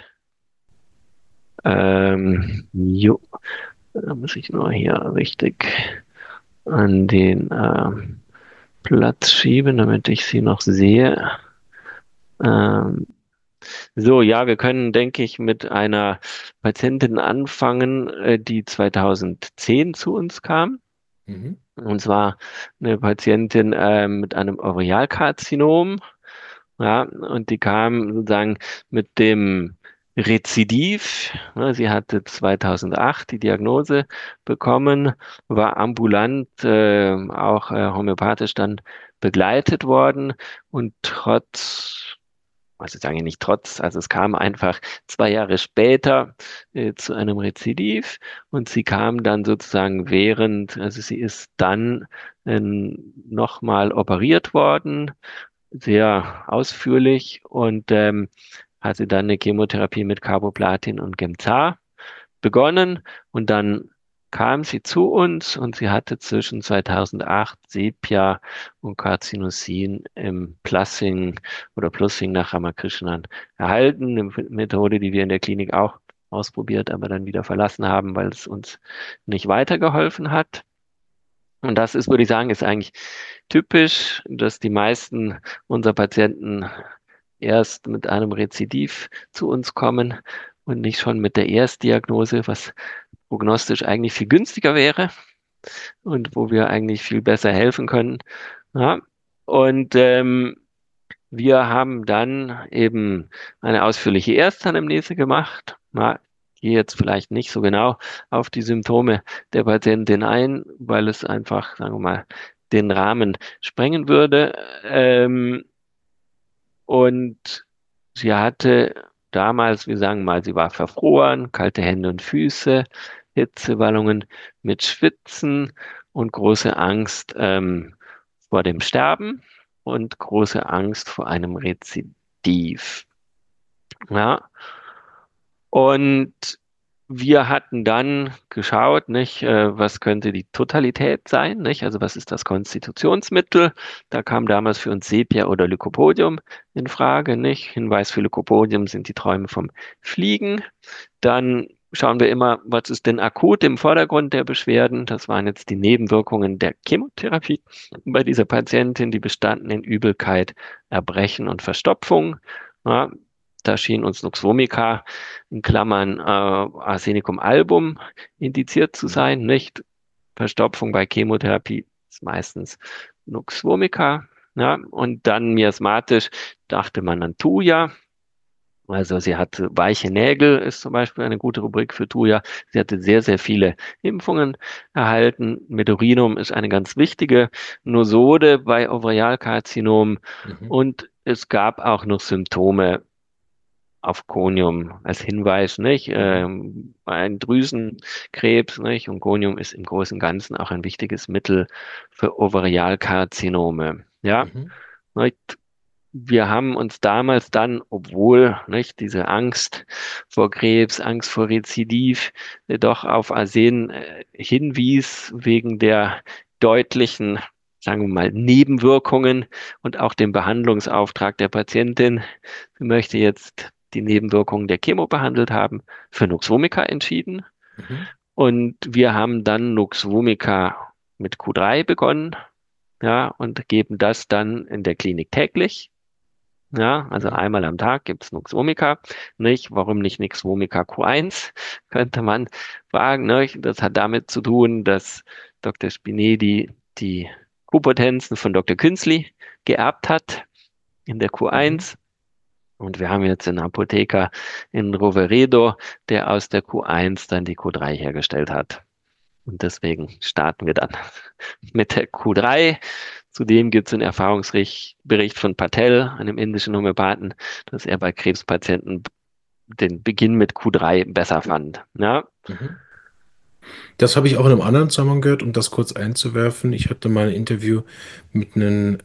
Jo, da muss ich nur hier richtig an den Platz schieben, damit ich sie noch sehe. Ähm, so, ja, wir können, denke ich, mit einer Patientin anfangen, die 2010 zu uns kam. Mhm. Und zwar eine Patientin mit einem Ovarialkarzinom. Ja, und die kam sozusagen mit dem Rezidiv. Ne, sie hatte 2008 die Diagnose bekommen, war ambulant, auch homöopathisch dann begleitet worden und also sagen wir nicht trotz, also es kam einfach 2 Jahre später zu einem Rezidiv und sie kam dann sozusagen also sie ist dann nochmal operiert worden, sehr ausführlich und hatte dann eine Chemotherapie mit Carboplatin und Gemzar begonnen und dann kam sie zu uns und sie hatte zwischen 2008 Sepia und Carcinosin im Plussing oder Plussing nach Ramakrishnan erhalten. Eine Methode, die wir in der Klinik auch ausprobiert, aber dann wieder verlassen haben, weil es uns nicht weitergeholfen hat. Und das ist, würde ich sagen, ist eigentlich typisch, dass die meisten unserer Patienten erst mit einem Rezidiv zu uns kommen und nicht schon mit der Erstdiagnose, was prognostisch eigentlich viel günstiger wäre und wo wir eigentlich viel besser helfen können. Ja. Und wir haben dann eben eine ausführliche Erstanamnese gemacht. Ja, ich gehe jetzt vielleicht nicht so genau auf die Symptome der Patientin ein, weil es einfach, sagen wir mal, den Rahmen sprengen würde. Und sie hatte damals, wir sagen mal, sie war verfroren, kalte Hände und Füße, Hitzewallungen mit Schwitzen und große Angst vor dem Sterben und große Angst vor einem Rezidiv. Ja, und wir hatten dann geschaut, nicht, was könnte die Totalität sein, nicht? Also was ist das Konstitutionsmittel? Da kam damals für uns Sepia oder Lycopodium in Frage, nicht? Hinweis für Lycopodium sind die Träume vom Fliegen. Dann schauen wir immer, was ist denn akut im Vordergrund der Beschwerden? Das waren jetzt die Nebenwirkungen der Chemotherapie bei dieser Patientin, die bestanden in Übelkeit, Erbrechen und Verstopfung. Ja, da schien uns Nux vomica in Klammern Arsenicum album indiziert zu Mhm. sein, nicht? Verstopfung bei Chemotherapie ist meistens Nux vomica. Ja, und dann miasmatisch dachte man an Thuja. Also sie hatte weiche Nägel, ist zum Beispiel eine gute Rubrik für Thuja. Sie hatte sehr, sehr viele Impfungen erhalten. Medurinum ist eine ganz wichtige Nosode bei Ovarialkarzinom. Mhm. Und es gab auch noch Symptome auf Conium als Hinweis, nicht? Mhm. Ein Drüsenkrebs, nicht? Und Conium ist im Großen und Ganzen auch ein wichtiges Mittel für Ovarialkarzinome. Ja, Mhm. nicht? Wir haben uns damals dann, obwohl, nicht, diese Angst vor Krebs, Angst vor Rezidiv, doch auf Arsen hinwies wegen der deutlichen, sagen wir mal, Nebenwirkungen und auch dem Behandlungsauftrag der Patientin. Sie möchte jetzt die Nebenwirkungen der Chemo behandelt haben, für Nux vomica entschieden. Mhm. Und wir haben dann Nux vomica mit Q3 begonnen, ja, und geben das dann in der Klinik täglich. Ja, also Mhm. einmal am Tag gibt's Nux Vomica, nicht? Warum nicht Nux Vomica Q1, könnte man fragen, nicht? Das hat damit zu tun, dass Dr. Spinedi die Q-Potenzen von Dr. Künzli geerbt hat in der Mhm. Q1. Und wir haben jetzt einen Apotheker in Roveredo, der aus der Q1 dann die Q3 hergestellt hat. Und deswegen starten wir dann mit der Q3. Zudem gibt es einen Erfahrungsbericht von Patel, einem indischen Homöopathen, dass er bei Krebspatienten den Beginn mit Q3 besser fand. Ja, Mhm. Das habe ich auch in einem anderen Zusammenhang gehört, um das kurz einzuwerfen. Ich hatte mal ein Interview mit einem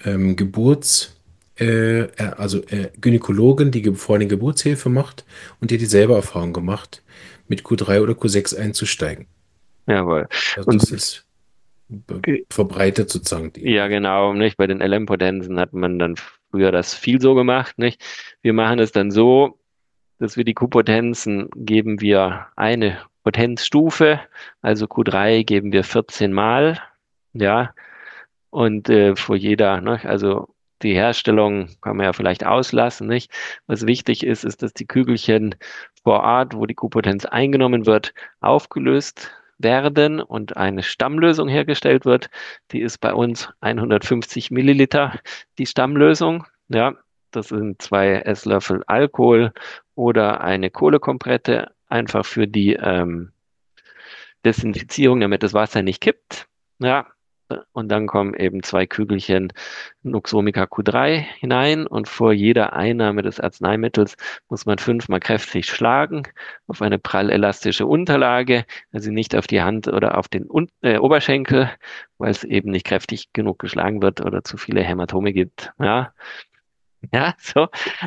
Gynäkologin, die vor allem Geburtshilfe macht und die hat dieselbe Erfahrung gemacht, mit Q3 oder Q6 einzusteigen. jawohl. Also Und das ist verbreitet sozusagen die. ja, genau, nicht? Bei den LM-Potenzen hat man dann früher das viel so gemacht, nicht? Wir machen es dann so, dass wir die Q-Potenzen geben wir eine Potenzstufe, also Q3 geben wir 14 Mal, ja, und vor jeder, ne, also die Herstellung kann man ja vielleicht auslassen, nicht? Was wichtig ist, ist, dass die Kügelchen vor Ort, wo die Q-Potenz eingenommen wird, aufgelöst werden und eine Stammlösung hergestellt wird. Die ist bei uns 150 Milliliter, die Stammlösung. Ja, das sind 2 Esslöffel Alkohol oder eine Kohlekomprette, einfach für die Desinfizierung, damit das Wasser nicht kippt. Ja, und dann kommen eben 2 Kügelchen Nuxomica Q3 hinein und vor jeder Einnahme des Arzneimittels muss man 5-mal kräftig schlagen auf eine prallelastische Unterlage, also nicht auf die Hand oder auf den Oberschenkel, weil es eben nicht kräftig genug geschlagen wird oder zu viele Hämatome gibt. Ja, ja, so.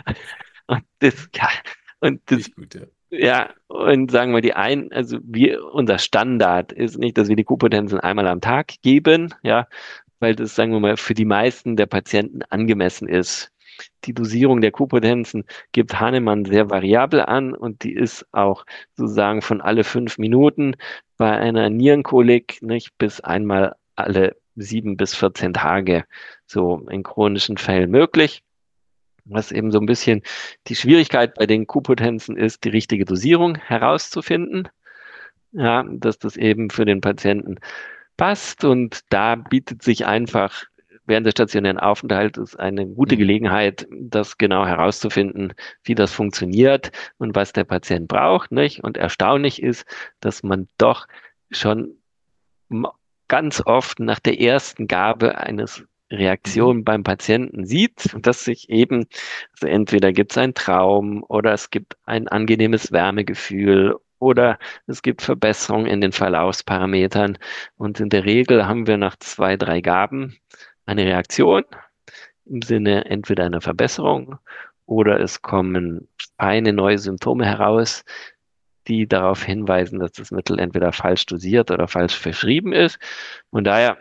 Ja, und das Nicht gut, ja. ja, und sagen wir also unser Standard ist nicht, dass wir die Q-Potenzen einmal am Tag geben, ja, weil das, sagen wir mal, für die meisten der Patienten angemessen ist. Die Dosierung der Q-Potenzen gibt Hahnemann sehr variabel an und die ist auch sozusagen von alle 5 Minuten bei einer Nierenkolik nicht bis einmal alle 7 bis 14 Tage so in chronischen Fällen möglich. Was eben so ein bisschen die Schwierigkeit bei den Q-Potenzen ist, die richtige Dosierung herauszufinden. Ja, dass das eben für den Patienten passt. Und da bietet sich einfach während des stationären Aufenthaltes eine gute Mhm. Gelegenheit, das genau herauszufinden, wie das funktioniert und was der Patient braucht, nicht? Und erstaunlich ist, dass man doch schon m- ganz oft nach der ersten Gabe eines Mhm. Reaktion beim Patienten sieht, dass sich eben, also entweder gibt es einen Traum oder es gibt ein angenehmes Wärmegefühl oder es gibt Verbesserungen in den Verlaufsparametern. Und in der Regel haben wir nach 2, 3 Gaben eine Reaktion im Sinne entweder einer Verbesserung oder es kommen feine neue Symptome heraus, die darauf hinweisen, dass das Mittel entweder falsch dosiert oder falsch verschrieben ist. Und daher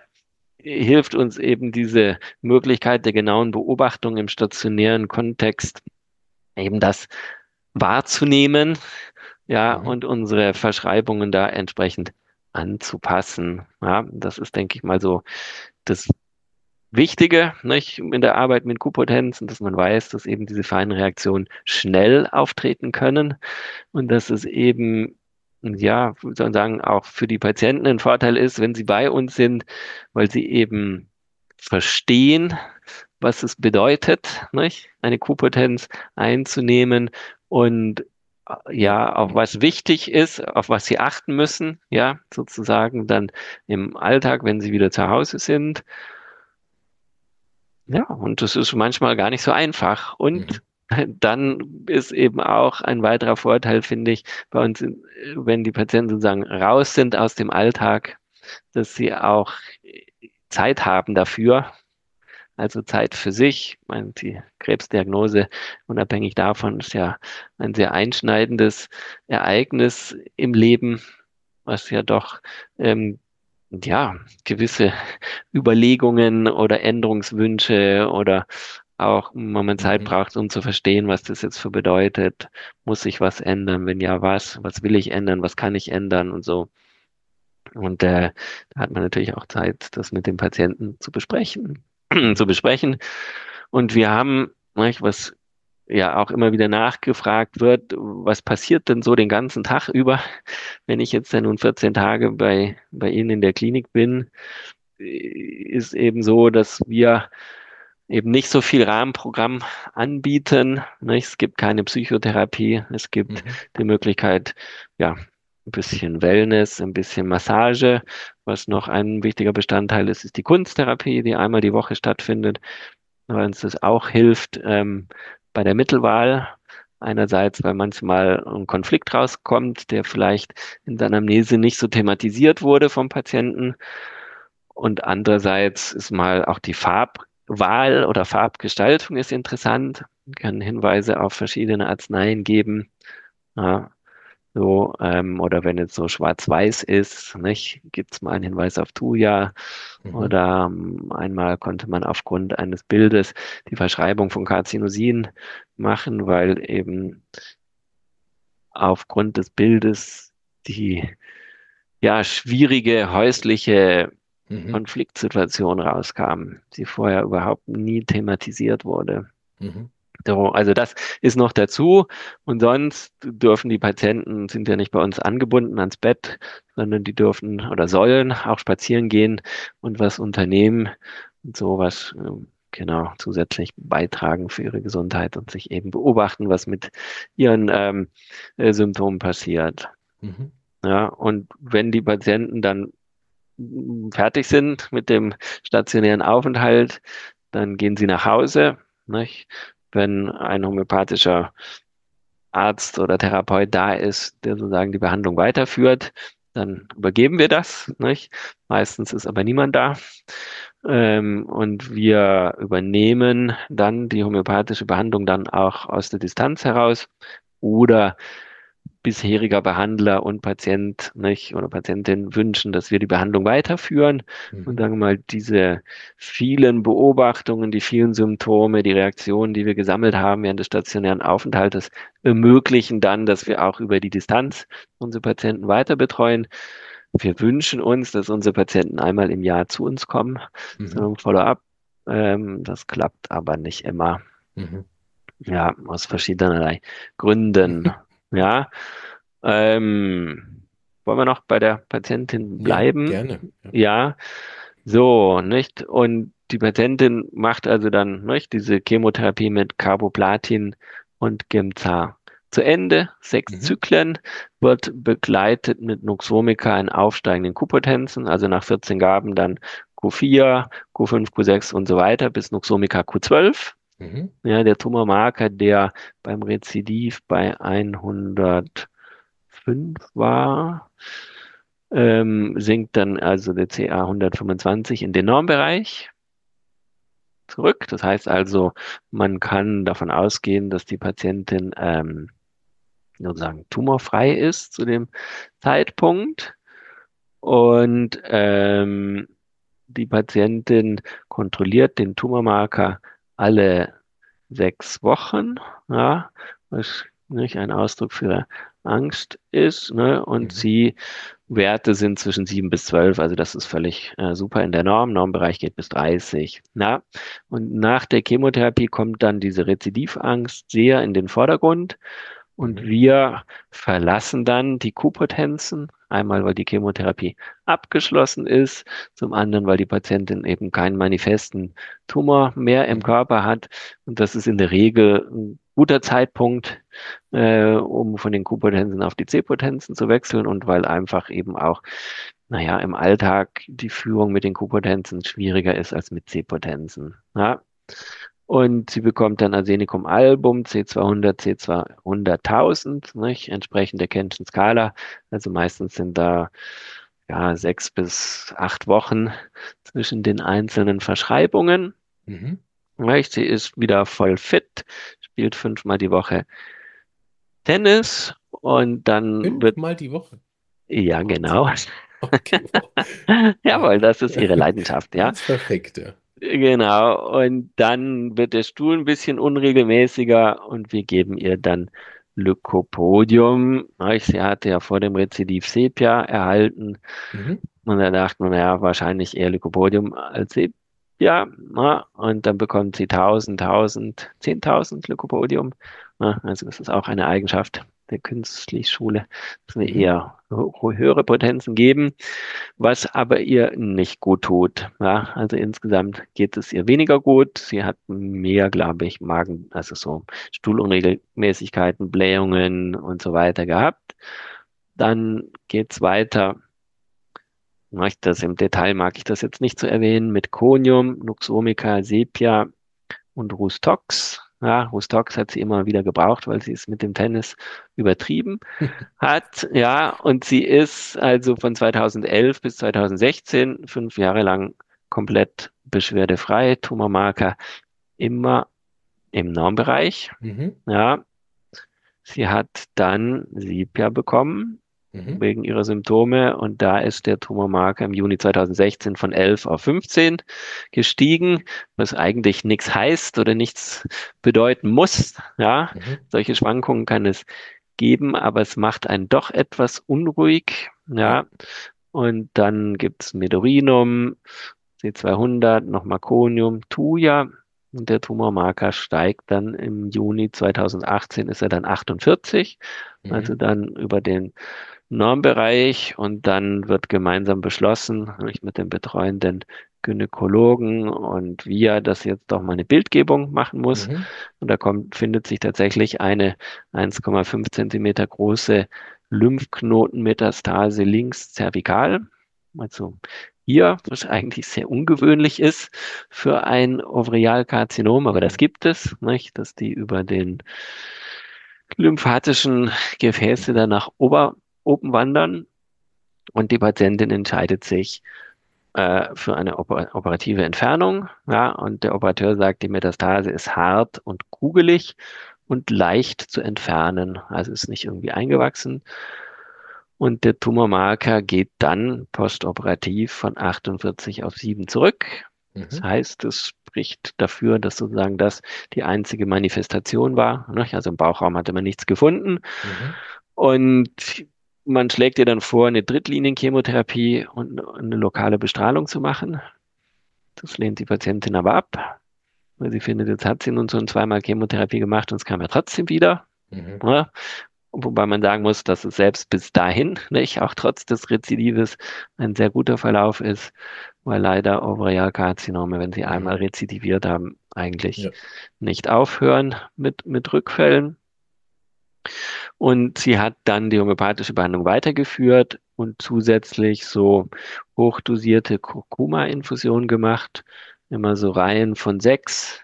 hilft uns eben diese Möglichkeit der genauen Beobachtung im stationären Kontext, eben das wahrzunehmen, ja, Mhm. und unsere Verschreibungen da entsprechend anzupassen. Ja, das ist, denke ich mal, so das Wichtige, nicht, in der Arbeit mit Q-Potenzen, dass man weiß, dass eben diese feinen Reaktionen schnell auftreten können und dass es eben, ja, sozusagen auch für die Patienten ein Vorteil ist, wenn sie bei uns sind, weil sie eben verstehen, was es bedeutet, nicht? Eine Q-Potenz einzunehmen und Ja. ja, auf was wichtig ist, auf was sie achten müssen, ja, sozusagen dann im Alltag, wenn sie wieder zu Hause sind. Ja, und das ist manchmal gar nicht so einfach. Mhm. Und dann ist eben auch ein weiterer Vorteil, finde ich, bei uns, wenn die Patienten sozusagen raus sind aus dem Alltag, dass sie auch Zeit haben dafür, also Zeit für sich. Ich meine, die Krebsdiagnose, unabhängig davon, ist ja ein sehr einschneidendes Ereignis im Leben, was ja doch ähm, ja gewisse Überlegungen oder Änderungswünsche oder auch einen Moment Zeit Mhm. braucht, um zu verstehen, was das jetzt für bedeutet. Muss sich was ändern? Wenn ja, was? Was will ich ändern? Was kann ich ändern? Und so. Und da hat man natürlich auch Zeit, das mit dem Patienten zu besprechen, Mhm. zu besprechen. Und wir haben, nicht, was ja auch immer wieder nachgefragt wird, was passiert denn so den ganzen Tag über, wenn ich jetzt dann nun 14 Tage bei Ihnen in der Klinik bin, ist eben so, dass wir eben nicht so viel Rahmenprogramm anbieten. Nicht? Es gibt keine Psychotherapie, es gibt Mhm. die Möglichkeit, ja, ein bisschen Wellness, ein bisschen Massage. Was noch Mhm. ein wichtiger Bestandteil ist, ist die Kunsttherapie, die einmal die Woche stattfindet, weil uns das auch hilft bei der Mittelwahl. Einerseits, weil manchmal ein Konflikt rauskommt, der vielleicht in der Anamnese nicht so thematisiert wurde vom Patienten. Und andererseits ist mal auch die Farbwahl oder Farbgestaltung ist interessant, kann Hinweise auf verschiedene Arzneien geben. Ja, so, oder wenn es so schwarz-weiß ist, nicht, gibt es mal einen Hinweis auf Thuja. Mhm. Oder einmal konnte man aufgrund eines Bildes die Verschreibung von Carcinosin machen, weil eben aufgrund des Bildes die ja schwierige häusliche Mhm. Konfliktsituation rauskam, die vorher überhaupt nie thematisiert wurde. Mhm. So, also das ist noch dazu. Und sonst dürfen die Patienten, sind ja nicht bei uns angebunden ans Bett, sondern die dürfen oder sollen auch spazieren gehen und was unternehmen und sowas, genau, zusätzlich beitragen für ihre Gesundheit und sich eben beobachten, was mit ihren Symptomen passiert. Mhm. Ja, und wenn die Patienten dann fertig sind mit dem stationären Aufenthalt, dann gehen sie nach Hause, nicht? Wenn ein homöopathischer Arzt oder Therapeut da ist, der sozusagen die Behandlung weiterführt, dann übergeben wir das, nicht? Meistens ist aber niemand da. Und wir übernehmen dann die homöopathische Behandlung dann auch aus der Distanz heraus oder bisheriger Behandler und Patient, nicht, oder Patientin wünschen, dass wir die Behandlung weiterführen und Mhm. sagen wir mal, diese vielen Beobachtungen, die vielen Symptome, die Reaktionen, die wir gesammelt haben während des stationären Aufenthaltes, ermöglichen dann, dass wir auch über die Distanz unsere Patienten weiter betreuen. Wir wünschen uns, dass unsere Patienten einmal im Jahr zu uns kommen, so Mhm. ein Follow-up. Das klappt aber nicht immer. Mhm. Ja, aus verschiedenerlei Gründen. Ja, wollen wir noch bei der Patientin Ja, bleiben? gerne. Ja. Ja, so, nicht? Und die Patientin macht also dann, nicht, diese Chemotherapie mit Carboplatin und Gemzar zu Ende. 6 Mhm. Zyklen, wird begleitet mit Nuxomica in aufsteigenden Q-Potenzen, also nach 14 Gaben dann Q4, Q5, Q6 und so weiter bis Nuxomica Q12. Mhm. Ja, der Tumormarker, der beim Rezidiv bei 105 war, sinkt dann also der CA 125 in den Normbereich zurück. Das heißt also, man kann davon ausgehen, dass die Patientin sozusagen tumorfrei ist zu dem Zeitpunkt. Und die Patientin kontrolliert den Tumormarker alle 6 Wochen, ja, was nicht ein Ausdruck für Angst ist, ne? Und Mhm. sie Werte sind zwischen 7 bis 12, also das ist völlig super in der Norm. Normbereich geht bis 30. Na? Und nach der Chemotherapie kommt dann diese Rezidivangst sehr in den Vordergrund. Und Mhm. wir verlassen dann die Q-Potenzen. Einmal, weil die Chemotherapie abgeschlossen ist, zum anderen, weil die Patientin eben keinen manifesten Tumor mehr im Mhm. Körper hat. Und das ist in der Regel ein guter Zeitpunkt, um von den Q-Potenzen auf die C-Potenzen zu wechseln und weil einfach eben auch, naja, im Alltag die Führung mit den Q-Potenzen schwieriger ist als mit C-Potenzen. Ja? Und sie bekommt dann Arsenicum-Album, C200, C200.000, nicht? Entsprechend der Kentschen Skala. Also meistens sind da ja 6 bis 8 Wochen zwischen den einzelnen Verschreibungen. Mhm. Nicht? Sie ist wieder voll fit, spielt 5-mal die Woche Tennis und dann wird, Fünfmal die Woche. ja, Wahnsinn. genau. Okay, wow. Ja. Jawohl, das ist ihre Leidenschaft, ja. Das ist perfekt, ja. Genau. Und dann wird der Stuhl ein bisschen unregelmäßiger und wir geben ihr dann Lycopodium. Sie hatte ja vor dem Rezidiv Sepia erhalten Mhm. und da dachten wir, naja, wahrscheinlich eher Lycopodium als Sepia. Sepia, und dann bekommt sie 10.000 Lycopodium. Also das ist auch eine Eigenschaft der Künstlichschule, dass wir Mhm. eher höhere Potenzen geben, was aber ihr nicht gut tut. Ja, also insgesamt geht es ihr weniger gut. Sie hat mehr, glaube ich, also so Stuhlunregelmäßigkeiten, Blähungen und so weiter gehabt. Dann geht's weiter. Im Detail mag ich das jetzt nicht so erwähnen, mit Conium, Nuxomica, Sepia und Rustox. Ja, Rustox hat sie immer wieder gebraucht, weil sie es mit dem Tennis übertrieben hat. Ja, und sie ist also von 2011 bis 2016 5 Jahre lang komplett beschwerdefrei. Tumormarker immer im Normbereich. Mhm. Ja, sie hat dann Sepia bekommen Mhm. wegen ihrer Symptome und da ist der Tumormarker im Juni 2016 von 11 auf 15 gestiegen, was eigentlich nichts heißt oder nichts bedeuten muss. Ja, Mhm. solche Schwankungen kann es geben, aber es macht einen doch etwas unruhig. Ja. Ja, und dann gibt es Medorinum, C200, noch Marconium, Thuja. Und der Tumormarker steigt dann im Juni 2018, ist er dann 48, also Mhm. dann über den Normbereich und dann wird gemeinsam beschlossen, nicht, mit dem betreuenden Gynäkologen und wir, dass jetzt doch mal eine Bildgebung machen muss. Mhm. Und da findet sich tatsächlich eine 1,5 Zentimeter große Lymphknotenmetastase links zervikal. Also hier, was eigentlich sehr ungewöhnlich ist für ein Ovarialkarzinom, aber das Mhm. gibt es, nicht, dass die über den lymphatischen Gefäße Mhm. dann nach oben wandern und die Patientin entscheidet sich für eine operative Entfernung. Ja, und der Operateur sagt, die Metastase ist hart und kugelig und leicht zu entfernen. Also ist nicht irgendwie eingewachsen. Und der Tumormarker geht dann postoperativ von 48 auf 7 zurück. Das Mhm. heißt, es spricht dafür, dass sozusagen das die einzige Manifestation war. Nicht? Also im Bauchraum hatte man nichts gefunden. Mhm. Und man schlägt ihr dann vor, eine Drittlinien-Chemotherapie und eine lokale Bestrahlung zu machen. Das lehnt die Patientin aber ab, weil sie findet, jetzt hat sie nun schon zweimal Chemotherapie gemacht und es kam ja trotzdem wieder. Mhm. Ja? Wobei man sagen muss, dass es selbst bis dahin, nicht, auch trotz des Rezidives, ein sehr guter Verlauf ist, weil leider Ovarialkarzinome, wenn sie einmal Mhm. rezidiviert haben, eigentlich Ja. nicht aufhören mit Rückfällen. Und sie hat dann die homöopathische Behandlung weitergeführt und zusätzlich so hochdosierte Kurkuma-Infusionen gemacht. Immer so Reihen von 6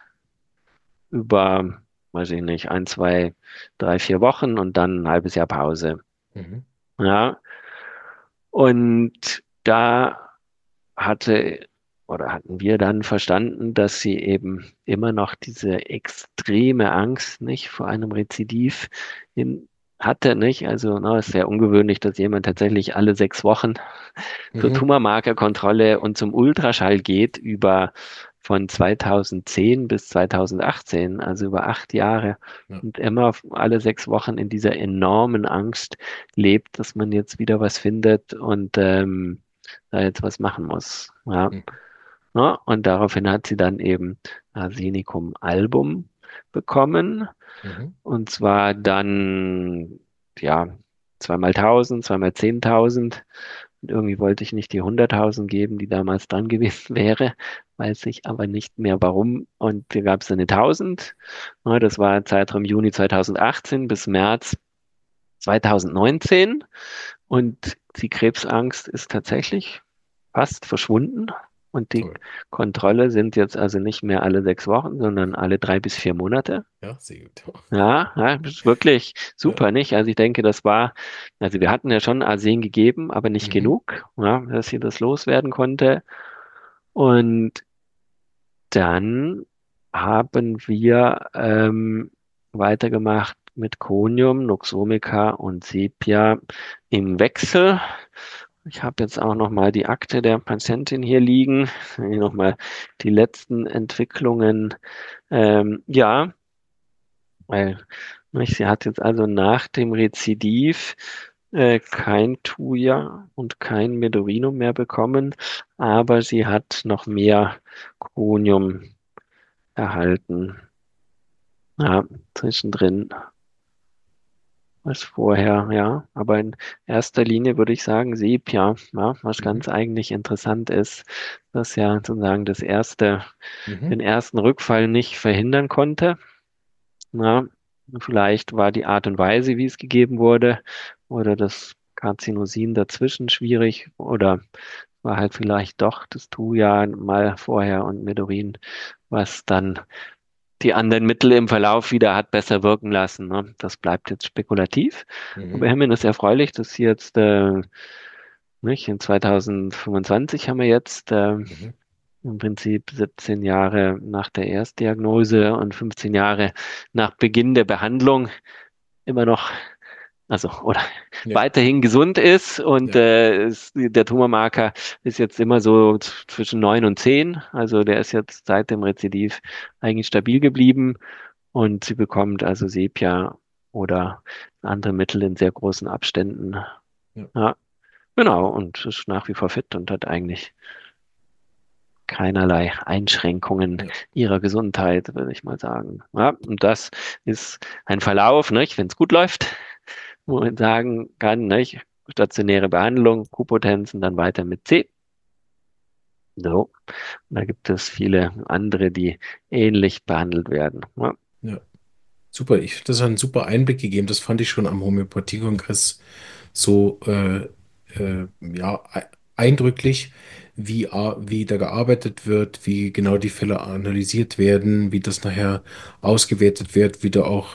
über, weiß ich nicht, 1, 2, 3, 4 Wochen und dann ein halbes Jahr Pause. Mhm. Ja, und da hatte hatten wir dann verstanden, dass sie eben immer noch diese extreme Angst nicht vor einem Rezidiv hatte, nicht? Also, es ist sehr ungewöhnlich, dass jemand tatsächlich alle 6 Wochen zur Mhm. Tumormarkerkontrolle und zum Ultraschall geht über von 2010 bis 2018, also über 8 Jahre Ja. und immer alle 6 Wochen in dieser enormen Angst lebt, dass man jetzt wieder was findet und da jetzt was machen muss. Ja. Mhm. Ja, und daraufhin hat sie dann eben Arsenicum album bekommen. Mhm. Und zwar dann, ja, 2 mal 1.000, 2 mal 10.000. Und irgendwie wollte ich nicht die 100.000 geben, die damals dran gewesen wäre, weiß ich aber nicht mehr warum. Und hier gab es eine 1.000. Ja, das war Zeitraum Juni 2018 bis März 2019. Und die Krebsangst ist tatsächlich fast verschwunden. Und die Toll. Kontrolle sind jetzt also nicht mehr alle 6 Wochen, sondern alle 3 bis 4 Monate. Ja, sehr gut. Ja, ja, das ist wirklich Ja. super, nicht? Also ich denke, also wir hatten ja schon Arsen gegeben, aber nicht Mhm. genug, ja, dass sie das loswerden konnte. Und dann haben wir weitergemacht mit Conium, Noxomica und Sepia im Wechsel. Ich habe jetzt auch noch mal die Akte der Patientin hier liegen, hier noch mal die letzten Entwicklungen. Ja, weil nicht, sie hat jetzt also nach dem Rezidiv kein Thuja und kein Medorino mehr bekommen, aber sie hat noch mehr Chromium erhalten. Ja, zwischendrin als vorher, ja. Aber in erster Linie würde ich sagen, Sepia, ja, was Mhm. ganz eigentlich interessant ist, dass ja sozusagen Mhm. den ersten Rückfall nicht verhindern konnte. Ja, vielleicht war die Art und Weise, wie es gegeben wurde, oder das Carsinosin dazwischen schwierig, oder war halt vielleicht doch das Thuja mal vorher und Medorin, was dann die anderen Mittel im Verlauf wieder hat besser wirken lassen. Ne? Das bleibt jetzt spekulativ. Aber Mhm. immerhin ist erfreulich, dass sie jetzt, nicht, in 2025 haben wir jetzt Mhm. im Prinzip 17 Jahre nach der Erstdiagnose und 15 Jahre nach Beginn der Behandlung immer noch, also oder Ja, weiterhin gesund ist und ja. der Tumormarker ist jetzt immer so zwischen 9 und 10. Also der ist jetzt seit dem Rezidiv eigentlich stabil geblieben und sie bekommt also Sepia oder andere Mittel in sehr großen Abständen. Ja. Ja, genau, und ist nach wie vor fit und hat eigentlich keinerlei Einschränkungen Ja. ihrer Gesundheit, würde ich mal sagen. Ja, und das ist ein Verlauf, nicht, wenn es gut läuft, wo man sagen kann, nicht, stationäre Behandlung, Q-Potenzen, dann weiter mit C. So, und da gibt es viele andere, die ähnlich behandelt werden. Ja, Ja. Super, das hat einen super Einblick gegeben. Das fand ich schon am Homöopathiekongress so ja, eindrücklich, wie da gearbeitet wird, wie genau die Fälle analysiert werden, wie das nachher ausgewertet wird, wie da auch,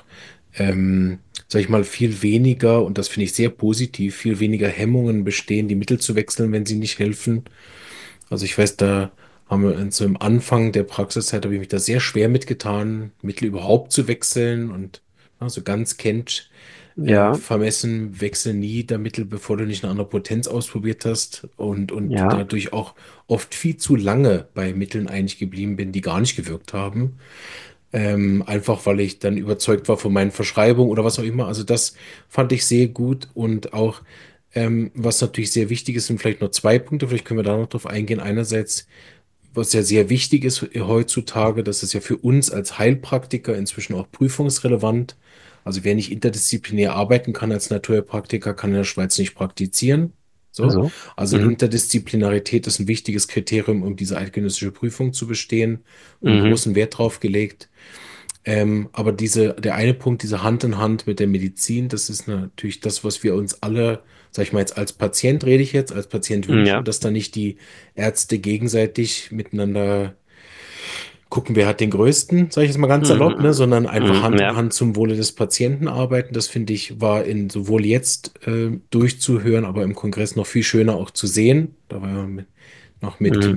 sag ich mal, viel weniger, und das finde ich sehr positiv, viel weniger Hemmungen bestehen, die Mittel zu wechseln, wenn sie nicht helfen. Also ich weiß, da haben wir so im Anfang der Praxiszeit, habe ich mich da sehr schwer mitgetan, Mittel überhaupt zu wechseln, und so ganz kennt, ja, vermessen, wechsel nie der Mittel, bevor du nicht eine andere Potenz ausprobiert hast, und ja, dadurch auch oft viel zu lange bei Mitteln eigentlich geblieben bin, die gar nicht gewirkt haben. Einfach weil ich dann überzeugt war von meinen Verschreibungen oder was auch immer. Also das fand ich sehr gut, und auch, was natürlich sehr wichtig ist, sind vielleicht noch zwei Punkte, vielleicht können wir da noch drauf eingehen. Einerseits, was ja sehr wichtig ist heutzutage, das ist ja für uns als Heilpraktiker inzwischen auch prüfungsrelevant. Also wer nicht interdisziplinär arbeiten kann als Naturheilpraktiker, kann in der Schweiz nicht praktizieren. So. so. Also Mhm. Interdisziplinarität ist ein wichtiges Kriterium, um diese eidgenössische Prüfung zu bestehen, und Mhm. großen Wert drauf gelegt. Aber der eine Punkt, diese Hand in Hand mit der Medizin, das ist natürlich das, was wir uns alle, sag ich mal jetzt als Patient, rede ich jetzt, als Patient wünschen, Ja. dass da nicht die Ärzte gegenseitig miteinander gucken, wer hat den größten, sage ich jetzt mal ganz salopp, ne, Mhm. sondern einfach Mhm. Hand in Ja. Hand zum Wohle des Patienten arbeiten. Das finde ich, war in sowohl jetzt durchzuhören, aber im Kongress noch viel schöner auch zu sehen. Da war ja noch Mhm.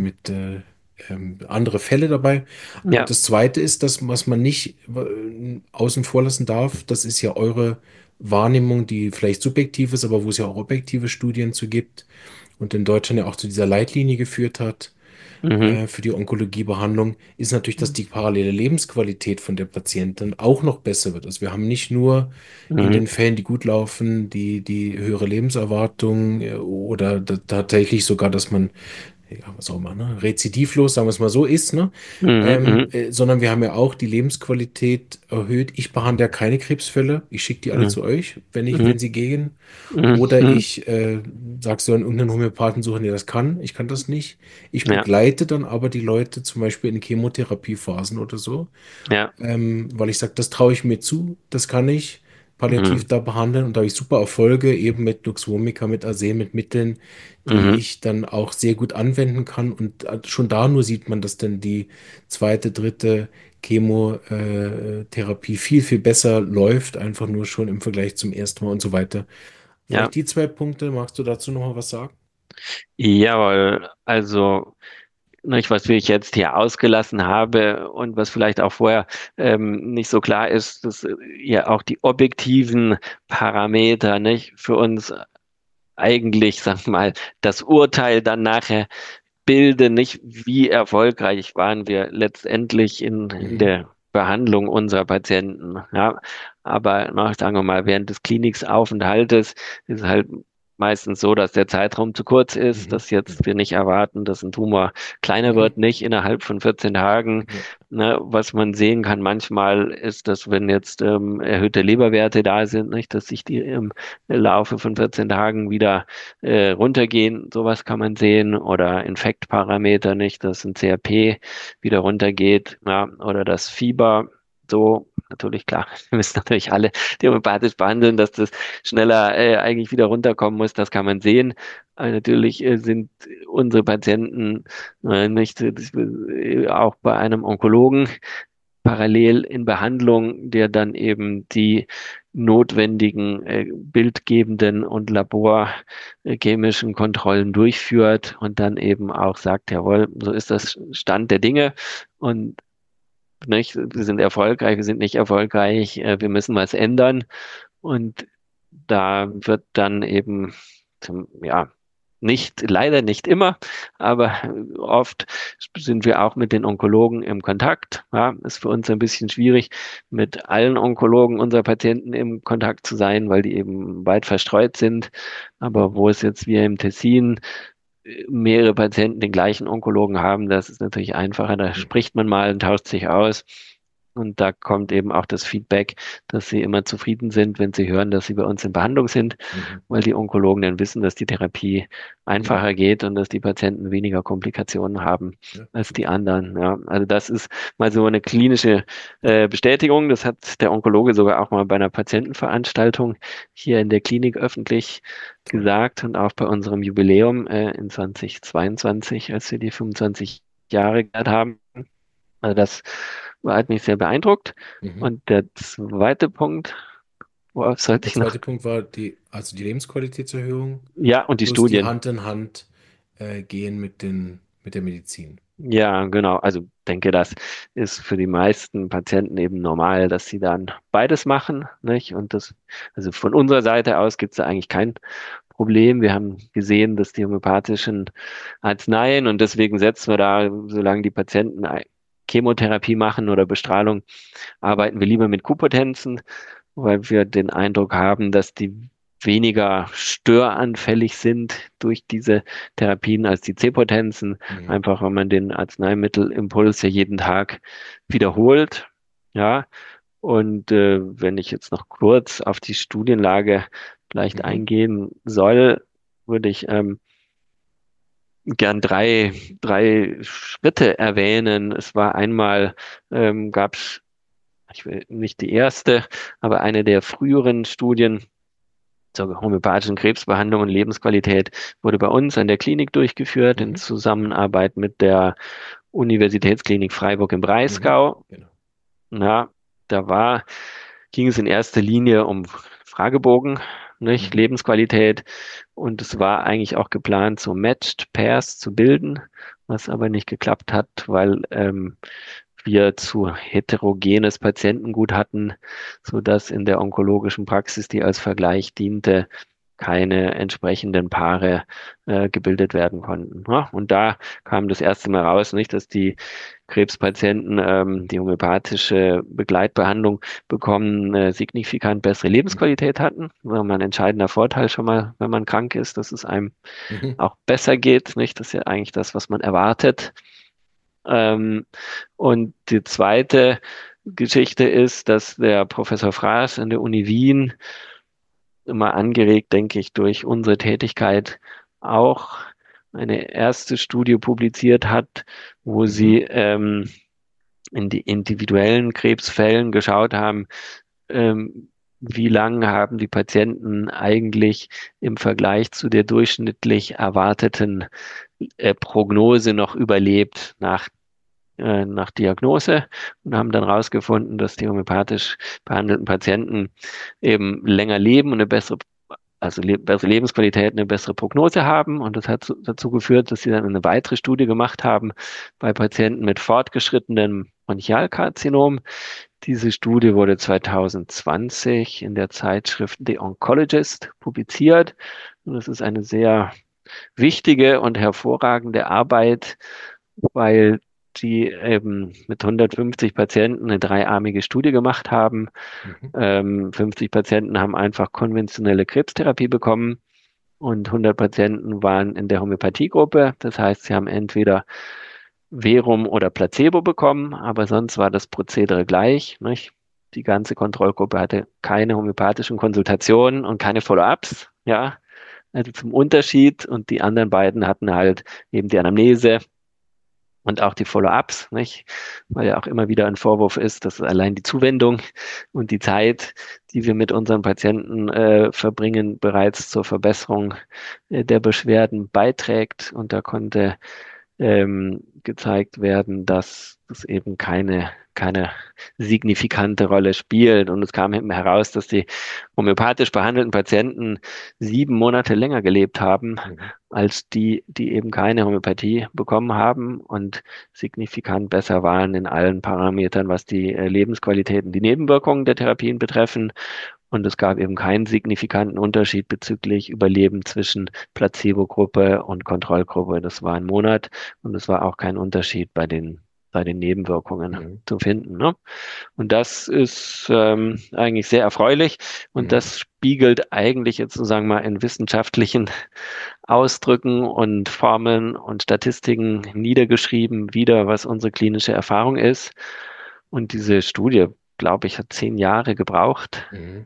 andere Fälle dabei. Und Ja. das Zweite ist, das, was man nicht außen vor lassen darf, das ist ja eure Wahrnehmung, die vielleicht subjektiv ist, aber wo es ja auch objektive Studien zu gibt und in Deutschland ja auch zu dieser Leitlinie geführt hat Mhm. für die Onkologiebehandlung, ist natürlich, dass die parallele Lebensqualität von der Patientin auch noch besser wird. Also wir haben nicht nur in Mhm. den Fällen, die gut laufen, die höhere Lebenserwartung oder tatsächlich sogar, dass man, ja, was auch immer, ne, rezidivlos, sagen wir es mal so, ist, ne? Mhm. Mhm. Sondern wir haben ja auch die Lebensqualität erhöht. Ich behandle ja keine Krebsfälle. Ich schicke die alle Mhm. zu euch, wenn Mhm. sie gehen. Mhm. Oder Mhm. ich sag so an irgendeinen Homöopathen suchen, der das kann. Ich kann das nicht. Ich Ja. begleite dann aber die Leute zum Beispiel in Chemotherapiephasen oder so, Ja. weil ich sage, das traue ich mir zu, das kann ich palliativ Mhm. da behandeln, und da habe ich super Erfolge eben mit Lux Vomica, mit Arsen, mit Mitteln, die Mhm. ich dann auch sehr gut anwenden kann, und schon da nur sieht man, dass dann die zweite, dritte Chemotherapie viel, viel besser läuft, einfach nur schon im Vergleich zum ersten Mal und so weiter. Ja. Vielleicht die zwei Punkte, magst du dazu noch mal was sagen? Jawohl. Also, nicht, was ich jetzt hier ausgelassen habe und was vielleicht auch vorher nicht so klar ist, dass ja auch die objektiven Parameter nicht für uns eigentlich, sag mal, das Urteil dann nachher bilden, nicht wie erfolgreich waren wir letztendlich in Mhm. der Behandlung unserer Patienten. Ja, aber noch, sagen wir mal, während des Klinikaufenthaltes ist es halt meistens so, dass der Zeitraum zu kurz ist, Mhm. dass jetzt wir nicht erwarten, dass ein Tumor kleiner Mhm. wird, nicht innerhalb von 14 Tagen. Ja. Ne, was man sehen kann manchmal ist, dass wenn jetzt erhöhte Leberwerte da sind, nicht, dass sich die im Laufe von 14 Tagen wieder runtergehen. Sowas kann man sehen. Oder Infektparameter, nicht, dass ein CRP wieder runtergeht, ja, oder das Fieber. So, natürlich klar, wir müssen natürlich alle homöopathisch behandeln, dass das schneller eigentlich wieder runterkommen muss, das kann man sehen. Aber natürlich sind unsere Patienten nicht auch bei einem Onkologen parallel in Behandlung, der dann eben die notwendigen bildgebenden und laborchemischen Kontrollen durchführt und dann eben auch sagt, jawohl, so ist das Stand der Dinge und nicht, wir sind erfolgreich, wir sind nicht erfolgreich, wir müssen was ändern. Und da wird dann eben, ja, nicht, leider nicht immer, aber oft sind wir auch mit den Onkologen im Kontakt. Ja, ist für uns ein bisschen schwierig, mit allen Onkologen unserer Patienten im Kontakt zu sein, weil die eben weit verstreut sind. Aber wo es jetzt wir im Tessin mehrere Patienten den gleichen Onkologen haben, das ist natürlich einfacher. Da Mhm. spricht man mal und tauscht sich aus. Und da kommt eben auch das Feedback, dass sie immer zufrieden sind, wenn sie hören, dass sie bei uns in Behandlung sind, Mhm. weil die Onkologen dann wissen, dass die Therapie Ja. einfacher geht und dass die Patienten weniger Komplikationen haben Ja, als die super. anderen. Ja, also das ist mal so eine klinische Bestätigung. Das hat der Onkologe sogar auch mal bei einer Patientenveranstaltung hier in der Klinik öffentlich Toll. gesagt und auch bei unserem Jubiläum in 2022, als wir die 25 Jahre geehrt haben. Also das hat mich sehr beeindruckt. Mhm. Und der zweite Punkt, worauf sollte Der ich noch? zweite Punkt war also die Lebensqualitätserhöhung Ja, und die plus die Studien. Hand in Hand gehen mit der Medizin. Ja, genau. Also denke, das ist für die meisten Patienten eben normal, dass sie dann beides machen, nicht? Und das, also von unserer Seite aus gibt es da eigentlich kein Problem. Wir haben gesehen, dass die homöopathischen Arzneien und deswegen setzen wir da, solange die Patienten Chemotherapie machen oder Bestrahlung, arbeiten wir lieber mit Q-Potenzen, weil wir den Eindruck haben, dass die weniger störanfällig sind durch diese Therapien als die C-Potenzen. Mhm. Einfach, wenn man den Arzneimittelimpuls ja jeden Tag wiederholt. Ja, und wenn ich jetzt noch kurz auf die Studienlage vielleicht Mhm. eingehen soll, würde ich gern drei Schritte erwähnen. Es war einmal, gab es, ich will nicht die erste, aber eine der früheren Studien zur homöopathischen Krebsbehandlung und Lebensqualität wurde bei uns an der Klinik durchgeführt in Mhm. Zusammenarbeit mit der Universitätsklinik Freiburg im Mhm. Breisgau. Genau. Ja, da ging es in erster Linie um Fragebogen, nicht Mhm. Lebensqualität. Und es war eigentlich auch geplant, so Matched Pairs zu bilden, was aber nicht geklappt hat, weil wir zu heterogenes Patientengut hatten, so dass in der onkologischen Praxis, die als Vergleich diente, keine entsprechenden Paare gebildet werden konnten. Ja, und da kam das erste Mal raus, nicht, dass die Krebspatienten, die homöopathische Begleitbehandlung bekommen, signifikant bessere Mhm. Lebensqualität hatten. Das war ein entscheidender Vorteil schon mal, wenn man krank ist, dass es einem Mhm. auch besser geht, nicht? Das ist ja eigentlich das, was man erwartet. Ähm, und die zweite Geschichte ist, dass der Professor Fraß an der Uni Wien immer angeregt, denke ich, durch unsere Tätigkeit auch eine erste Studie publiziert hat, wo Mhm. sie in die individuellen Krebsfällen geschaut haben, wie lange haben die Patienten eigentlich im Vergleich zu der durchschnittlich erwarteten Prognose noch überlebt nach Diagnose und haben dann herausgefunden, dass die homöopathisch behandelten Patienten eben länger leben und eine bessere, also bessere Lebensqualität, eine bessere Prognose haben. Und das hat dazu geführt, dass sie dann eine weitere Studie gemacht haben bei Patienten mit fortgeschrittenem Bronchialkarzinom. Diese Studie wurde 2020 in der Zeitschrift The Oncologist publiziert. Und das ist eine sehr wichtige und hervorragende Arbeit, weil die eben mit 150 Patienten eine dreiarmige Studie gemacht haben. Mhm. 50 Patienten haben einfach konventionelle Krebstherapie bekommen und 100 Patienten waren in der Homöopathiegruppe. Das heißt, sie haben entweder Verum oder Placebo bekommen, aber sonst war das Prozedere gleich, nicht? Die ganze Kontrollgruppe hatte keine homöopathischen Konsultationen und keine Follow-ups, ja. Also zum Unterschied, und die anderen beiden hatten halt eben die Anamnese und auch die Follow-ups, nicht? Weil ja auch immer wieder ein Vorwurf ist, dass allein die Zuwendung und die Zeit, die wir mit unseren Patienten verbringen, bereits zur Verbesserung der Beschwerden beiträgt. Und da konnte gezeigt werden, dass es eben keine signifikante Rolle spielt. Und es kam eben heraus, dass die homöopathisch behandelten Patienten 7 Monate länger gelebt haben Mhm. als die, die eben keine Homöopathie bekommen haben und signifikant besser waren in allen Parametern, was die Lebensqualität und die Nebenwirkungen der Therapien betreffen. Und es gab eben keinen signifikanten Unterschied bezüglich Überleben zwischen Placebo-Gruppe und Kontrollgruppe. Das war ein Monat und es war auch kein Unterschied bei den Nebenwirkungen Mhm. zu finden, ne? Und das ist eigentlich sehr erfreulich und Mhm. das spiegelt eigentlich jetzt sozusagen mal in wissenschaftlichen Ausdrücken und Formeln und Statistiken niedergeschrieben wieder, was unsere klinische Erfahrung ist. Und diese Studie, glaube ich, hat 10 Jahre gebraucht, Mhm.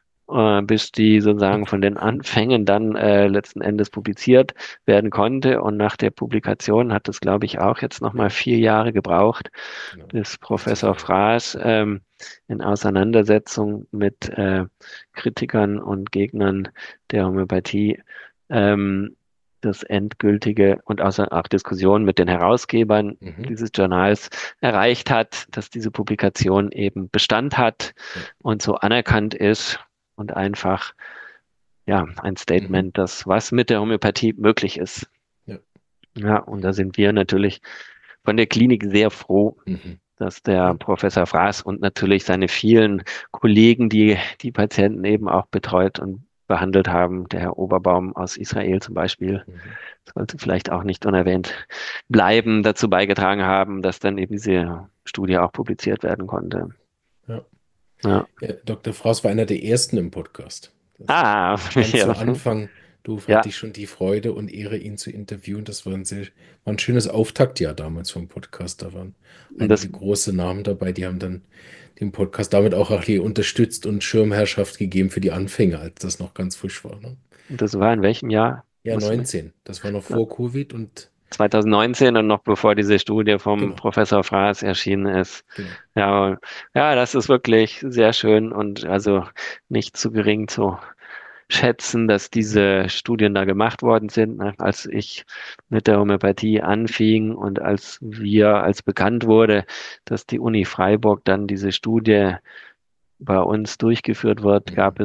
bis die sozusagen Okay. von den Anfängen dann letzten Endes publiziert werden konnte. Und nach der Publikation hat es, glaube ich, auch jetzt nochmal Ja, 4 Jahre gebraucht, genau. bis Richtig Professor lang. Fraß in Auseinandersetzung mit Kritikern und Gegnern der Homöopathie ähm, das endgültige und außer auch Diskussionen mit den Herausgebern Mhm. dieses Journals erreicht hat, dass diese Publikation eben Bestand hat Ja. und so anerkannt ist und einfach ja ein Mhm. Statement, dass was mit der Homöopathie möglich ist. Ja. Ja, und da sind wir natürlich von der Klinik sehr froh, Mhm. dass der Ja. Professor Fraß und natürlich seine vielen Kollegen, die die Patienten eben auch betreut und behandelt haben, der Herr Oberbaum aus Israel zum Beispiel, Mhm. sollte vielleicht auch nicht unerwähnt bleiben, dazu beigetragen haben, dass dann eben diese Studie auch publiziert werden konnte. Ja. Ja. Ja, Dr. Fraus war einer der ersten im Podcast. Ah, Ganz zu ja, Anfang, ja. hatte ich schon die Freude und Ehre, ihn zu interviewen. Das war ein schönes Auftaktjahr damals vom Podcast. Da waren Und das, einige große Namen dabei, die haben dann den Podcast damit auch ein unterstützt und Schirmherrschaft gegeben für die Anfänger, als das noch ganz frisch war. Ne? das war in welchem Jahr? Ja, Musst du mich? 19. Das war noch vor Covid und 2019 und noch bevor diese Studie vom genau, Professor Fraß erschienen ist. genau. Ja, ja, das ist wirklich sehr schön und also nicht zu gering zu schätzen, dass Mhm. diese Studien da gemacht worden sind, ne? Als ich mit der Homöopathie anfing und als bekannt wurde, dass die Uni Freiburg dann diese Studie bei uns durchgeführt wird, Mhm.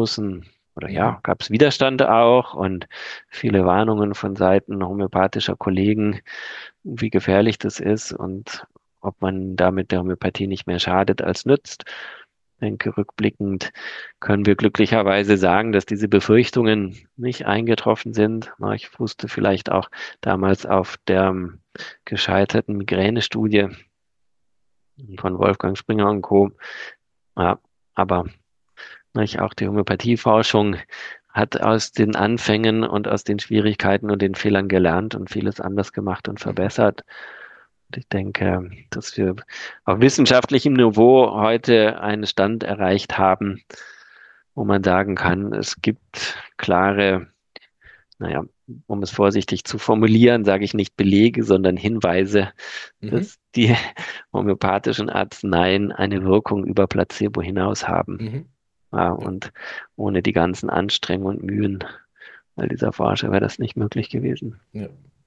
ja, Mhm. gab es Widerstand auch und viele Warnungen von Seiten homöopathischer Kollegen, wie gefährlich das ist und ob man damit der Homöopathie nicht mehr schadet als nützt. Ich denke, rückblickend können wir glücklicherweise sagen, dass diese Befürchtungen nicht eingetroffen sind. Na, ich fußte vielleicht auch damals auf der gescheiterten Migränestudie von Wolfgang Springer und Co. Ja, aber nicht, auch die Homöopathieforschung hat aus den Anfängen und aus den Schwierigkeiten und den Fehlern gelernt und vieles anders gemacht und Mhm. verbessert. Und ich denke, dass wir auf wissenschaftlichem Niveau heute einen Stand erreicht haben, wo man sagen kann, es gibt klare, naja, um es vorsichtig zu formulieren, sage ich nicht Belege, sondern Hinweise, Mhm. dass die homöopathischen Arzneien eine Wirkung über Placebo hinaus haben. Mhm. Ja, Ja, und ohne die ganzen Anstrengungen und Mühen all dieser Forscher wäre das nicht möglich gewesen. ja.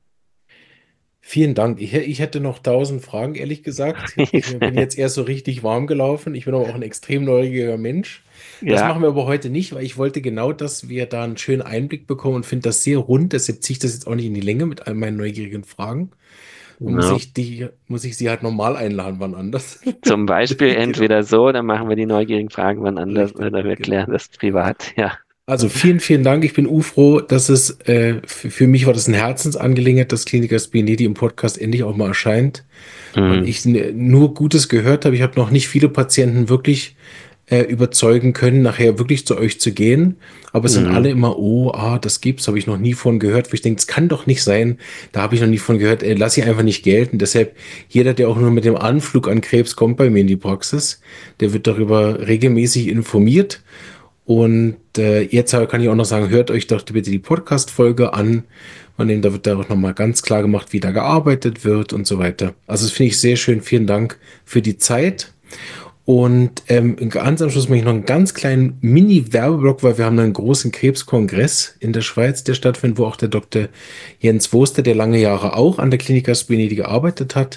Vielen Dank. Ich hätte noch 1000 Fragen, ehrlich gesagt. Ich bin jetzt erst so richtig warm gelaufen. Ich bin aber auch ein extrem neugieriger Mensch. Das Ja, machen wir aber heute nicht, weil ich wollte genau, dass wir da einen schönen Einblick bekommen und finde das sehr rund. Deshalb ziehe ich das jetzt auch nicht in die Länge mit all meinen neugierigen Fragen. Und genau. muss ich sie halt normal einladen, wann anders. Zum Beispiel Genau. entweder so, dann machen wir die neugierigen Fragen wann anders Richtig, oder wir genau. klären das privat. Ja, Also vielen, vielen Dank. Ich bin froh, dass es für mich war das eine Herzensangelegenheit, dass Klinika Spinetti im Podcast endlich auch mal erscheint, weil Mhm. ich nur Gutes gehört habe. Ich habe noch nicht viele Patienten wirklich überzeugen können, nachher wirklich zu euch zu gehen. Aber es sind alle Mhm. immer, oh, das gibt's, habe ich noch nie von gehört. Wo ich denke, es kann doch nicht sein. Da habe ich noch nie von gehört. Lass ich einfach nicht gelten. Deshalb, jeder, der auch nur mit dem Anflug an Krebs kommt bei mir in die Praxis, der wird darüber regelmäßig informiert. Und jetzt kann ich auch noch sagen, hört euch doch bitte die Podcast-Folge an. Und da wird da auch nochmal ganz klar gemacht, wie da gearbeitet wird und so weiter. Also das finde ich sehr schön. Vielen Dank für die Zeit. Und ganz am Schluss mache ich noch einen ganz kleinen Mini-Werbeblock, weil wir haben einen großen Krebskongress in der Schweiz, der stattfindet, wo auch der Dr. Jens Woster, der lange Jahre auch an der Klinika Spinetti gearbeitet hat,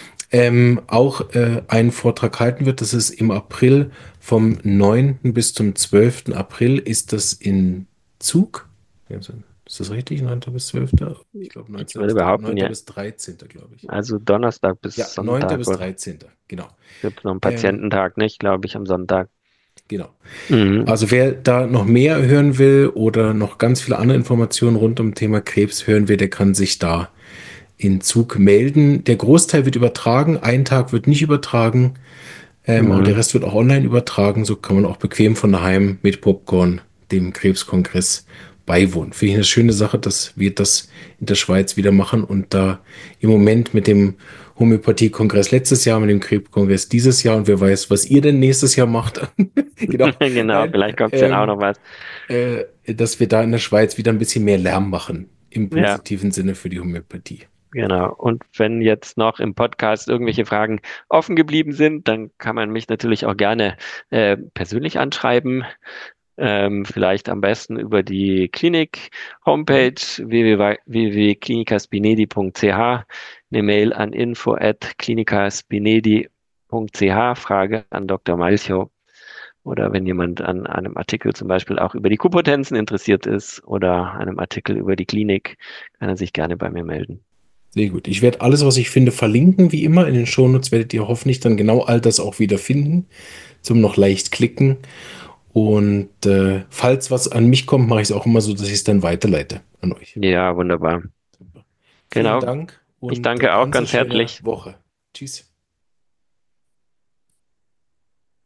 auch einen Vortrag halten wird. Das ist im April vom 9. bis zum 12. April ist das in Zug. Ist das richtig? 9. bis 12.? Ich glaube Ich 19. würde bis behaupten, 9. ja. bis 13. glaube ich. Also Donnerstag Ja, bis 9. Sonntag bis oder 13. Genau. gibt es noch einen Ähm, Patiententag, nicht, glaube ich, am Sonntag. genau. Mhm. Also wer da noch mehr hören will oder noch ganz viele andere Informationen rund um Thema Krebs hören will, der kann sich da in Zug melden. Der Großteil wird übertragen, ein Tag wird nicht übertragen, und der Mhm. Rest wird auch online übertragen. So kann man auch bequem von daheim mit Popcorn dem Krebskongress beiwohnen. Finde ich eine schöne Sache, dass wir das in der Schweiz wieder machen und da im Moment mit dem Homöopathie-Kongress letztes Jahr, mit dem Krebskongress dieses Jahr und wer weiß, was ihr denn nächstes Jahr macht. Genau. Genau, Nein, vielleicht kommt ja auch noch was. dass wir da in der Schweiz wieder ein bisschen mehr Lärm machen. Im Ja, positiven Sinne für die Homöopathie. genau. Und wenn jetzt noch im Podcast irgendwelche Fragen offen geblieben sind, dann kann man mich natürlich auch gerne persönlich anschreiben. Vielleicht am besten über die Klinik-Homepage Mhm. www.klinikaspinedi.ch, eine Mail an info@klinikaspinedi.ch, Frage an Dr. Malchow. Oder wenn jemand an einem Artikel zum Beispiel auch über die Kubpotenzen interessiert ist oder einem Artikel über die Klinik, kann er sich gerne bei mir melden. Sehr gut. Ich werde alles, was ich finde, verlinken, wie immer. In den Shownotes werdet ihr hoffentlich dann genau all das auch wieder finden, zum noch leicht klicken. Und falls was an mich kommt, mache ich es auch immer so, dass ich es dann weiterleite an euch. Ja, wunderbar. Super. Vielen Genau. Dank Ich und danke auch ganz eine ganz schöne herzlich. Woche. Tschüss.